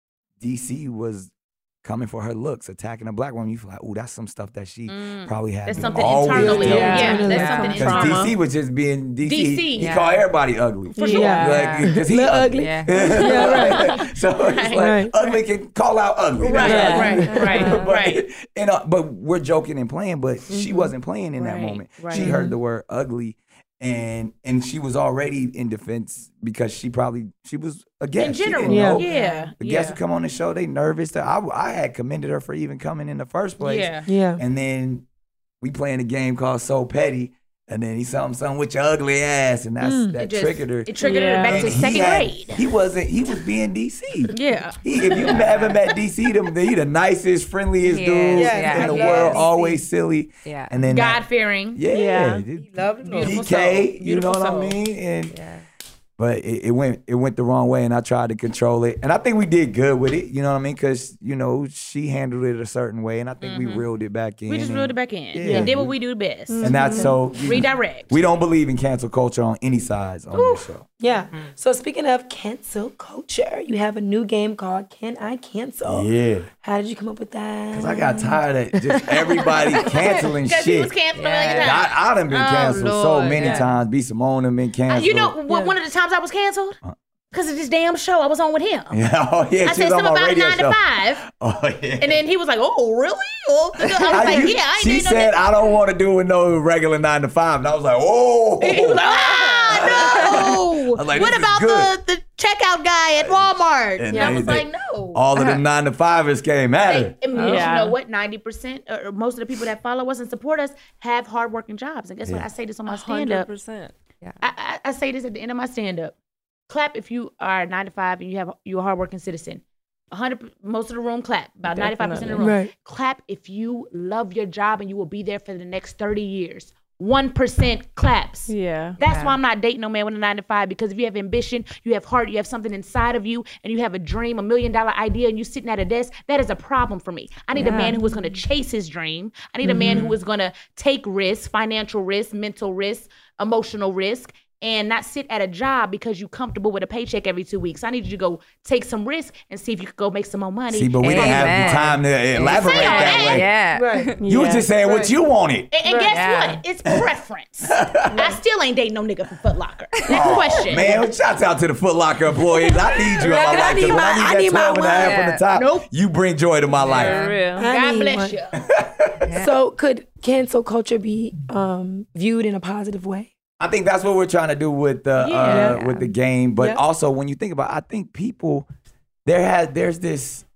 D C was coming for her looks, attacking a black woman. You feel like, oh, that's some stuff that she Mm. probably had. That's been something always internally. dealing Yeah, with. that's something Because internal. D C was just being D C. D C. He, he Yeah. called everybody ugly. For sure. Yeah. Like, 'cause he Little ugly. ugly. Yeah, right. So it's Right. like Right. ugly can call out ugly. Right, That's right, ugly. right, but, right. And, uh, but we're joking and playing, but she Mm-hmm. wasn't playing in that Right, moment. right. She heard the word ugly, and and she was already in defense because she probably she was a guest. In She general. didn't Yeah. know. Yeah. The yeah. guests who come on the show, they nervous. That I I had commended her for even coming in the first place. Yeah. Yeah. And then we playing a game called So Petty, and then he something something with your ugly ass, and that's that It just- triggered her. It triggered Yeah. her back And to he second had- grade. He wasn't. He was being D C. Yeah. He, if you ever met D C, them he the nicest, friendliest He dude is, yeah. in the I love world. D C. Always silly. Yeah. And then that- God fearing. yeah, Yeah. dude, Loved Beautiful D K. soul. You know Beautiful what soul. I mean? And Yeah. but it, it went it went the wrong way, and I tried to control it, and I think we did good with it. You know what I mean? Because you know she handled it a certain way, and I think we reeled it back in. We just and- reeled it back in Yeah. and did what we do best. and that's so Redirect. We don't believe in cancel culture on any sides on this show. Yeah. So speaking of cancel culture, you have a new game called Can I Cancel? Yeah, How did you come up with that? because I got tired of just everybody canceling Because he shit. was canceled Yeah. a million times. I, I done been Oh, canceled so Lord, many yeah. times. B. Simone done been canceled. You know what? Yeah. One of the times I was canceled because of this damn show I was on with him. Yeah, oh yeah, I she said was on something my about radio nine show. to five, Oh yeah. and then he was like, "Oh, really?" Oh, I was like, You- "Yeah, I ain't she doing no said, that." I don't want to do with no regular nine to five. And I was like, oh. He was like, "Ah, no." I'm like, What this is about good. the the checkout guy at Walmart? And And I they- was they- like, "No." All of them nine to fivers came at her. Hey, and Yeah. you know what? Ninety percent, or most of the people that follow us and support us, have hardworking jobs. And guess what? Yeah. I say this on my one stand hundred up. percent. I, I, I say this at the end of my stand up. Clap if you are nine to five and you have you're a hardworking citizen. A hundred, most of the room clap. About ninety five percent of the room. Right. Clap if you love your job and you will be there for the next thirty years. One percent claps. Yeah. That's why I'm not dating no man with a nine to five, because if you have ambition, you have heart, you have something inside of you, and you have a dream, a million dollar idea, and you sitting at a desk, that is a problem for me. I need a man who is going to chase his dream. I need a man who is going to take risks, financial risk, mental risk, emotional risk, and not sit at a job because you're comfortable with a paycheck every two weeks. I need you to go take some risk and see if you could go make some more money. See, but we didn't have Amen. the time to elaborate Say all that that. way. Yeah. Right. You was just saying what you wanted. And, and guess Yeah. what? It's preference. I still ain't dating no nigga from Foot Locker. Next question. Oh, Man, shouts out to the Foot Locker employees. I need you in my I life. need Because when my- I I need need that my twelve and a half one. from the top, Nope. you bring joy to my For life. real. I God need bless one. you. So could cancel culture be um, viewed in a positive way? I think that's what we're trying to do with the Yeah. uh, with the game. But Yeah. also when you think about, I think people there has there's this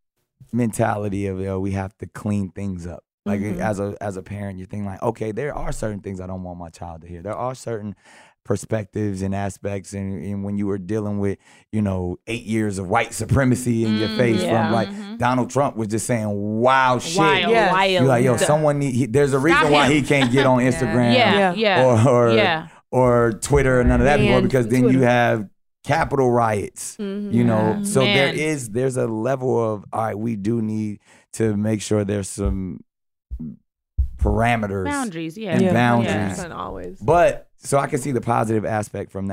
mentality of, yo, we have to clean things up. Like Mhm. as a as a parent, you think like, okay, there are certain things I don't want my child to hear. There are certain perspectives and aspects, and, and when you were dealing with, you know, eight years of white supremacy in your face yeah. from like Donald Trump was just saying wild shit. Wild, Yeah. wild. You're like, yo, someone need, he, there's a reason Stop why him. he can't get on Instagram Yeah, Yeah. yeah, or or, yeah. or Twitter or none of that before, Man, because then Twitter. you have Capitol riots. You know, so there Man. is there's a level of, all right, we do need to make sure there's some parameters Boundaries, yeah. and Yeah. boundaries. Yeah. one hundred percent always. But so I can see the positive aspect from that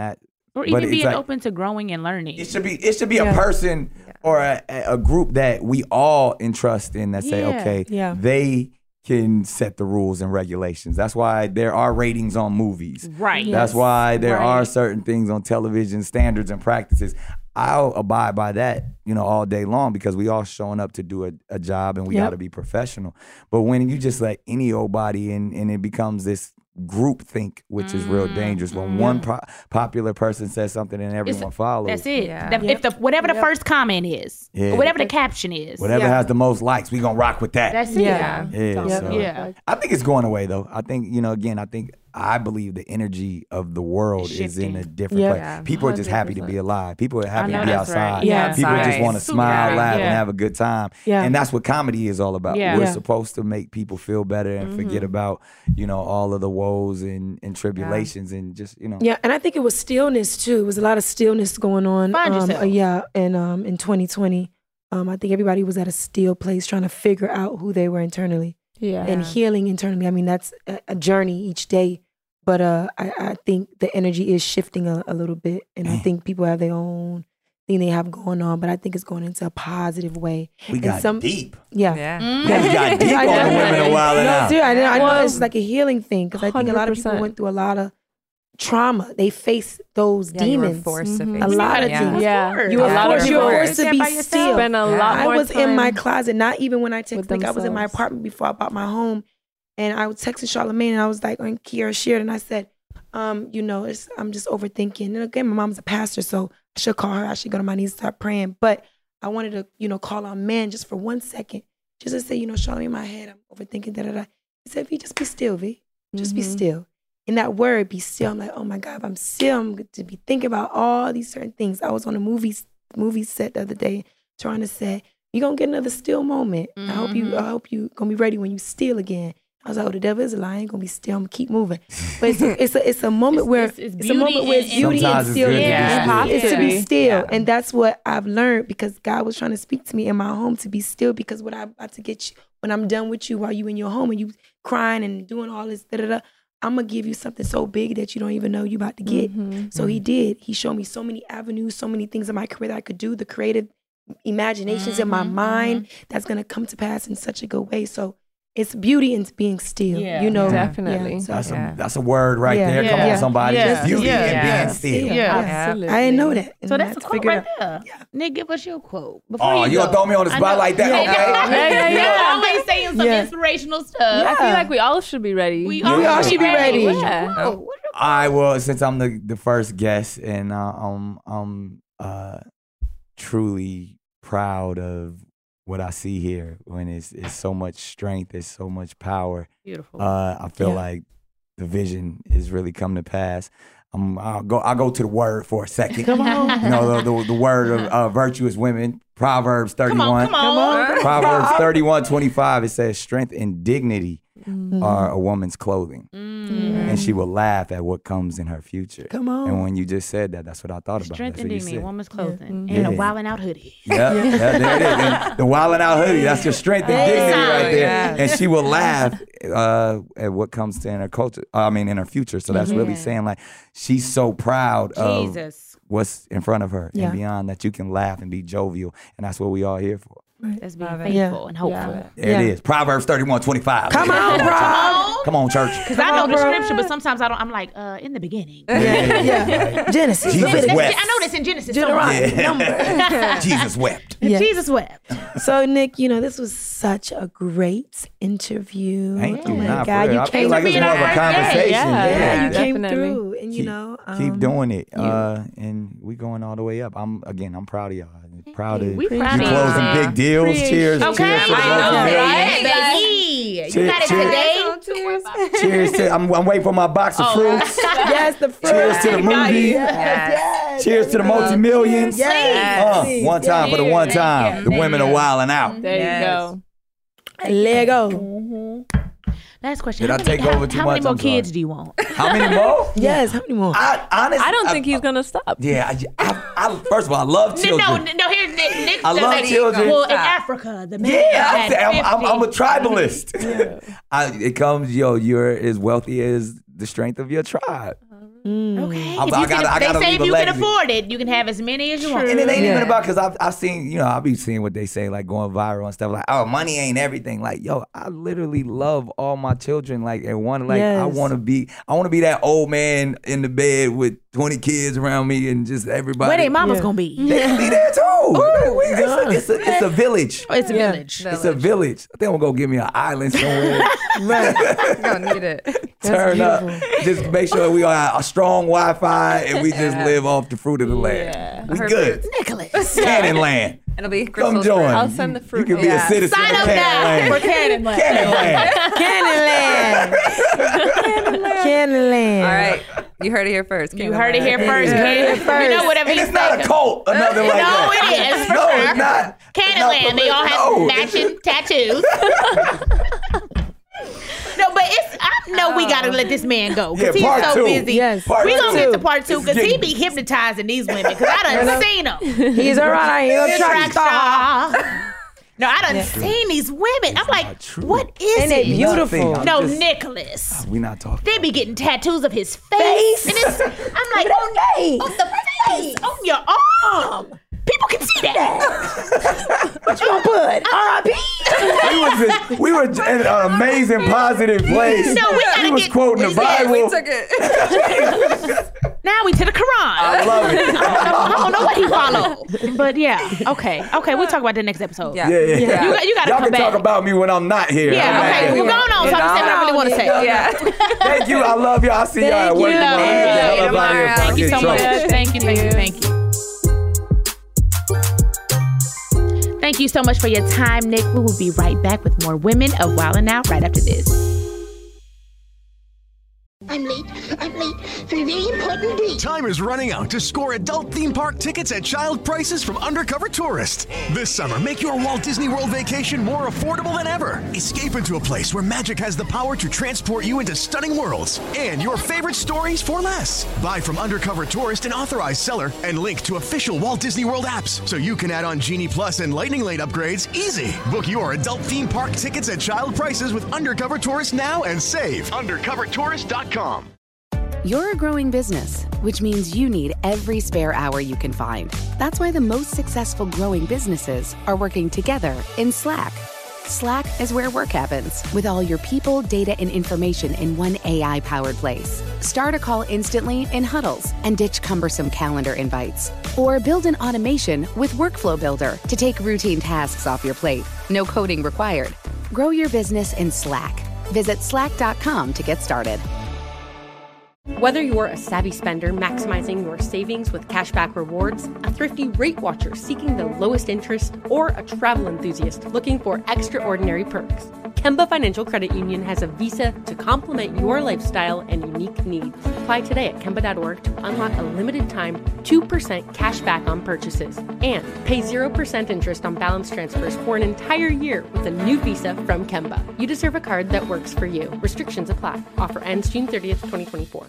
Or But even it's being like- open to growing and learning. It should be it should be a person or a, a group that we all entrust in that say, Yeah. okay, Yeah. they can set the rules and regulations. That's why there are ratings on movies. Right. That's Yes. why there Right. are certain things on television, standards and practices. I'll abide by that, you know, all day long because we all showing up to do a, a job and we Yep. got to be professional. But when you just let any old body in and it becomes this group think, which is real dangerous. When one po- popular person says something and everyone follows. That's it. Yeah. The- If the whatever the Yep. first comment is, Yeah. or whatever the caption is, Whatever Yeah. has the most likes, we gonna rock with that. that's it. Yeah. yeah, Yep. so. Yeah. I think it's going away though. I think, you know, again, I think I believe the energy of the world It's is in a shifting. different Yeah. place. Yeah. People are just happy to be alive. People are happy I to know be that's outside. right. Yeah. People just Outside. want to Super smile, right. laugh, Yeah. and have a good time. Yeah. And that's what comedy is all about. Yeah. We're Yeah. supposed to make people feel better and forget about, you know, all of the woes and, and tribulations and just, you know. Yeah, and I think it was stillness too. It was a lot of stillness going on. Find um, yourself. uh, yeah, and um, in twenty twenty, um, I think everybody was at a still place trying to figure out who they were internally Yeah. and healing internally. I mean, that's a, a journey each day. But uh, I, I think the energy is shifting a, a little bit, and I think people have their own thing they have going on. But I think it's going into a positive way. We And got some- deep. Yeah. Yeah. We got deep I on know. the women of Wild and No, Out. dude, I know, I know Well, it's like a healing thing because I think a lot of people one hundred percent. went through a lot of trauma. They face those Yeah, you were demons. forced to Mhm. face A lot it. of yeah. things. Yeah. You were A lot of forced, you were people forced to Stand be by yourself. still. Spend a lot I more was in my time. closet, not even when I texted with Nick. I was in my themselves. apartment before I bought my home. And I was texting Charlamagne and I was like, and Kiara shared, and I said, um, you know, it's, I'm just overthinking. And again, my mom's a pastor, so I should call her. I should go to my knees and start praying. But I wanted to, you know, call on men just for one second, just to say, you know, Charlamagne, in my head, I'm overthinking, da da da. He said, V, just be still, V. Just be Mhm. still. And that word, be still, I'm like, oh my God, if I'm still, I'm going to be thinking about all these certain things. I was on a movie, movie set the other day trying to say, you're going to get another still moment. I hope you, I hope you going to be ready when you still again. I was like, oh, the devil is a lie. I ain't going to be still. I'm going to keep moving. But it's a, it's a, it's a moment It's- where, it's- it's it's, a moment beauty where it's in- beauty Sometimes and it's stillness. good to be Yeah. still. It's to be Yeah. still. Yeah. And that's what I've learned because God was trying to speak to me in my home to be still because what I'm about to get you, when I'm done with you while you in your home and you crying and doing all this, da da da, I'm going to give you something so big that you don't even know you about to get. Mm-hmm. So he did. He showed me so many avenues, so many things in my career that I could do, the creative imaginations in my mind that's going to come to pass in such a good way. So it's beauty in being still, Yeah. you know? Definitely. Yeah, so- That's Yeah. a that's a word right Yeah. there. Come Yeah. on, somebody. Yeah. It's beauty Yeah. and Yeah. being still. Yeah. Yeah. Absolutely. I didn't know that. And So I that's had a to quote figure it right out. there. Nick, give us your quote. Before Oh, you you go. gonna throw me on the I spot know. like that? Yeah, Okay. yeah, yeah, You're yeah. always saying some Yeah. inspirational stuff. I feel like we all should be ready. We, Yeah. all We all should be ready. What's your Yeah. quote? What's your All right, well, since I'm the, the first guest and uh, I'm, I'm uh, truly proud of what I see here when it's, it's so much strength, it's so much power. Beautiful. Uh, I feel Yeah. like the vision is really come to pass. Um, I'll go. I'll go to the word for a second. Come on. You know the the, the word of uh, virtuous women. Proverbs come thirty-one. on, come on. Proverbs thirty-one twenty-five. It says, "Strength and dignity Mm-hmm. are a woman's clothing, Mm. and she will laugh at what comes in her future." Come on. And when you just said that, that's what I thought about. Strength That's and what you dignity, said. woman's clothing, Yeah. and a Yeah. wilding out hoodie. Yeah, yeah, there it is. And the wildin' out hoodie. That's your strength and dignity right there. Yes. And she will laugh uh, at what comes to in her culture. I mean, in her future. So that's really Yeah. saying like she's so proud of Jesus. what's in front of her Yeah. and beyond that you can laugh and be jovial, and that's what we all here for. That's being Love it. faithful Yeah. and hopeful. Yeah. There Yeah. it is. Proverbs thirty-one twenty-five. Come on, bro. Come on, church. Because I know on, the bro. scripture, but sometimes I don't. I'm like, uh, in the beginning. Yeah, yeah. Genesis. Jesus Leviticus. wept. I know this in Genesis. Deuteronomy. somewhere. Number. Jesus wept. Yeah. Jesus wept. So, Nick, you know, this was such a great interview. Thank Oh you. my Nah, for God, real. you I came feel like it's being more of our a first guest. conversation. Yeah. Yeah, Yeah. you came Definitely. through, and Keep- you know, Keep um, doing it, you- uh, and we going all the way up. I'm again. I'm proud of y'all. Proud of We you proud of closing you. big deals. Cheers. Okay, Cheers to the I know, multi-millions. right, baby? You Cheers, got it cheers. today. Cheers to. I'm, I'm waiting for my box of Oh. fruits. Yes, the fruit. Cheers to the movie. Yes. Cheers to the multi millions. Yes. Uh, Please. one time for the one time. The women are wilding out. There Yes. you go. Let go. Last question. Did how I many, take how, over too how much? many more I'm sorry. kids do you want? How many more? Yes, how many more? I honestly, I don't think he's gonna stop. Yeah, I, I, I, first of all, I love No, children. no, no. Here's Nick. Nick I the love lady- children. Well, in Africa, the man Yeah, I'm, had saying, I'm, I'm, I'm a fifty. tribalist. I, it comes, yo, you're as wealthy as the strength of your tribe. Okay. I, If I you gotta, can, I they gotta say leave if a you can legacy. afford it, you can have as many as you want. And it ain't Yeah. even about because I've I've seen, you know, I'll be seeing what they say, like going viral and stuff like, oh, money ain't everything. Like, yo, I literally love all my children. Like, and one, like, I Yes. want to be, I want to be that old man in the bed with twenty kids around me and just everybody. Where they mama's Yeah. gonna be? They can be there too. Ooh, it's, a, it's, a, it's a village. It's a Yeah. village. It's a village. I think I'm gonna go give me an island somewhere. Right. You're gonna need it. Turn up. Just make sure we got a strong Wi-Fi and we just live off the fruit of the land. We good. Nicholas. Cannon Land. It'll be Come Crystal's join. friend. I'll send the fruit You can be Yeah. a citizen Sign of up Cannon now Land. for Cannon Land. Cannon Land. Cannon Land. Cannon Land. All right, you heard it here first. You heard it here first, You heard it kid. here first. You know whatever And you it's not say. a cult or nothing like No, that. it is, for No, sure. it's not. Cannon It's not Land, they all have no, matching tattoos. No, but it's I know we gotta let this man go because Yeah, part he's so two. busy. Yes. Part we gonna two. get to part two because he It's be hypnotizing these women because I done seen him. He's all right. He's a track star. No, I done seen these women. I'm like, what is Ain't they it? beautiful? I'm No, just- Nicholas. We not talking. They be getting tattoos of his face, Face. and it's I'm like, Look on, at that face. on the face, on your arm. People can see that. What you gonna put? R I P we was in, we were in an amazing, positive place. No, we gotta he was get- quoting the we did. Bible. We took it. Now we to the Quran. I love it. I don't know, I don't know what he followed, but yeah, okay, okay. We'll talk about that next episode. Yeah. Yeah, yeah, yeah. You got- you gotta Y'all come can back. talk about me when I'm not here. Yeah, I'm okay. back Well, here. go on, so I can say what I really want to say. Yeah. Thank you. I love y'all. I see y'all at Thank work you. tomorrow. Love you. Get the hell up Tomorrow. out of here. Thank you so Get in much. trouble. Thank you, thank you, thank you. Thank you so much for your time, Nick. We will be right back with more Women of Wild and Out right after this. I'm late. I'm late for a very important date. Time is running out to score adult theme park tickets at child prices from Undercover Tourist. This summer, make your Walt Disney World vacation more affordable than ever. Escape into a place where magic has the power to transport you into stunning worlds and your favorite stories for less. Buy from Undercover Tourist, an authorized seller, and link to official Walt Disney World apps so you can add on Genie Plus and Lightning Lane upgrades easy. Book your adult theme park tickets at child prices with Undercover Tourist now and save. undercover tourist dot com. You're a growing business, which means you need every spare hour you can find. That's why the most successful growing businesses are working together in Slack. Slack is where work happens, with all your people, data, and information in one A I-powered place. Start a call instantly in huddles and ditch cumbersome calendar invites. Or build an automation with Workflow Builder to take routine tasks off your plate. No coding required. Grow your business in Slack. Visit slack dot com to get started. Whether you're a savvy spender maximizing your savings with cashback rewards, a thrifty rate watcher seeking the lowest interest, or a travel enthusiast looking for extraordinary perks, Kemba Financial Credit Union has a visa to complement your lifestyle and unique needs. Apply today at Kemba dot org to unlock a limited time two percent cash back on purchases and pay zero percent interest on balance transfers for an entire year with a new visa from Kemba. You deserve a card that works for you. Restrictions apply. Offer ends June thirtieth, twenty twenty-four.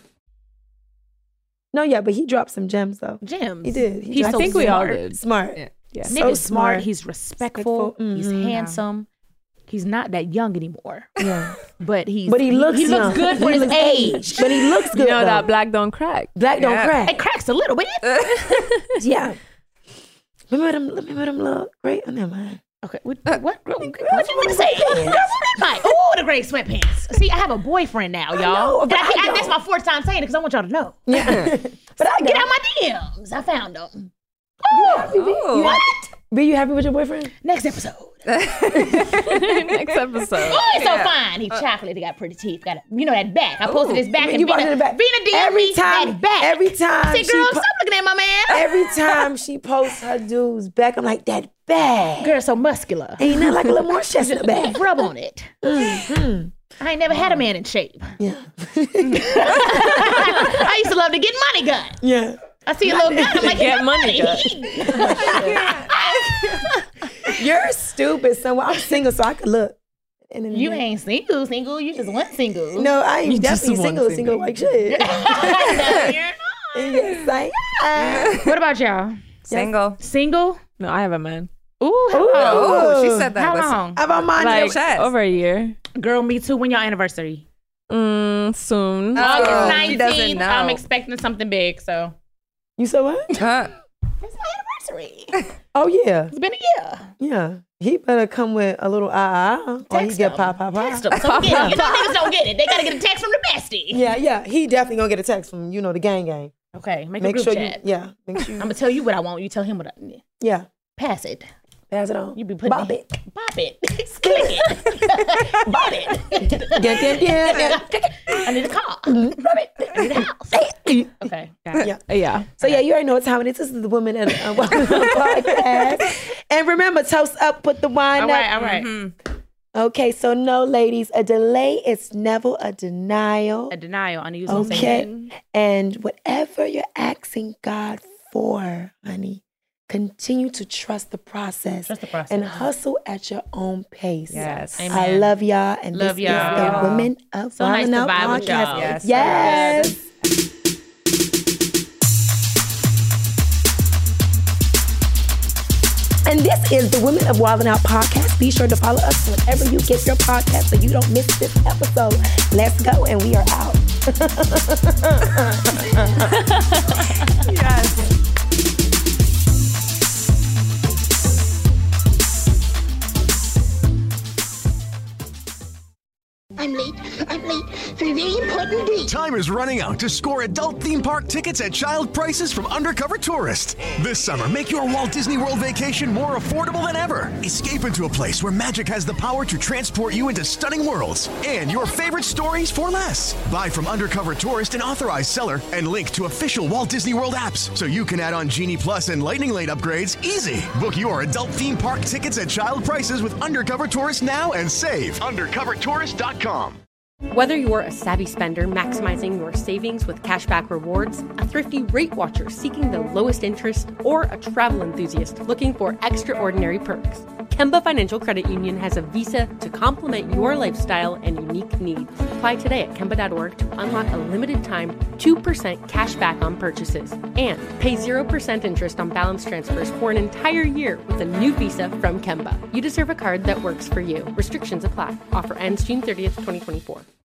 No, yeah, but he dropped some gems though. Gems. He did. He He's dropped so some we all smart. did. Smart. Yeah. Nick So is smart. smart. He's respectful. Respectful. He's Mhm. handsome. He's not that young anymore. Yeah. But he's But he looks he, young. looks good for He his looks age. But he looks good. You know though. that black don't crack. Black don't Yeah. crack. It cracks a little bit. Yeah. Remember them? Remember them little great? Oh, never mind. Okay, what what what, what you want to say? Like, oh, the gray sweatpants. See, I have a boyfriend now, y'all. know, And but I, I I, don't. that's my fourth time saying it because I want y'all to know. Yeah. But I Get got out my D Ms. I found them. Oh. you. Be you happy with your boyfriend? Next episode. Next episode. Oh, he's so fine. He chocolate. He got pretty teeth. Got a, you know that back. I posted his back. You and posted Vina, the back. Vina D M'd Every me time- that back. every time I said, she girl, po- stop looking at my man. Every time she posts her dude's back, I'm like, that back. Girl, so muscular. Ain't nothing like a little more chest in the back. Rub on it. Mm-hmm. I ain't never had a man in shape. Yeah. I used to love to get money gun. Yeah. I see a little gun. I'm like, Get get money money. You're stupid. So I'm single, so I could look. And then You ain't single, single. You just want single. No, I ain't You just definitely want single, single. single like shit. No, you're not. Yes, I am. What about y'all? Single. Single? No, I have a man. Ooh, how long? Oh, she said that. How Listen. long? How about mine? Like chest. over a year. Girl, me too. When y'all anniversary? Mm, soon. August Oh, she nineteenth. doesn't know. I'm expecting something big, so. You said what? Huh? It's my anniversary. Oh yeah, It's been a year. yeah. He better come with a little ah ah, or he Text get him. pop pop pop. Text them. So get it. You know niggas don't get it. They gotta get a text from the bestie. Yeah, yeah. He definitely gonna get a text from you know the gang gang. Okay, make, Make a sure group you, chat. yeah. Make sure I'm you, gonna tell you what I want. You tell him what I need. yeah. Pass it. Pass it on. You be putting Bop it. Bop it. Click it. Bop it. Yeah, yeah, yeah. I need a car. Rub it. I need a house. Okay. Yeah. Yeah. So yeah, you already know what time it is. This is the Women at uh, Welcome to the Podcast. And remember, toast up, put the wine All up. right. All right. Mm-hmm. Okay, so no, ladies, a delay is never a denial. A denial. I need to use the same Okay, thing. and whatever you're asking God for, honey, continue to trust the process. Trust the process. And hustle at your own pace. Yes. I Amen. love y'all, and Love this y'all. is the Women of So nice Wildin' to Out vibe with podcast. y'all. Yes. Yes. And this is the Women of Wildin' Out podcast. Be sure to follow us wherever you get your podcast so you don't miss this episode. Let's go, and we are out. Yes. I'm late. I'm late for a very important date. Time is running out to score adult theme park tickets at child prices from Undercover Tourist. This summer, make your Walt Disney World vacation more affordable than ever. Escape into a place where magic has the power to transport you into stunning worlds and your favorite stories for less. Buy from Undercover Tourist, an authorized seller, and link to official Walt Disney World apps so you can add on Genie Plus and Lightning Lane upgrades easy. Book your adult theme park tickets at child prices with Undercover Tourist now and save. undercover tourist dot com. Whether you're a savvy spender maximizing your savings with cashback rewards, a thrifty rate watcher seeking the lowest interest, or a travel enthusiast looking for extraordinary perks, Kemba Financial Credit Union has a visa to complement your lifestyle and unique needs. Apply today at Kemba dot org to unlock a limited time two percent cash back on purchases and pay zero percent interest on balance transfers for an entire year with a new visa from Kemba. You deserve a card that works for you. Restrictions apply. Offer ends June thirtieth, twenty twenty-four.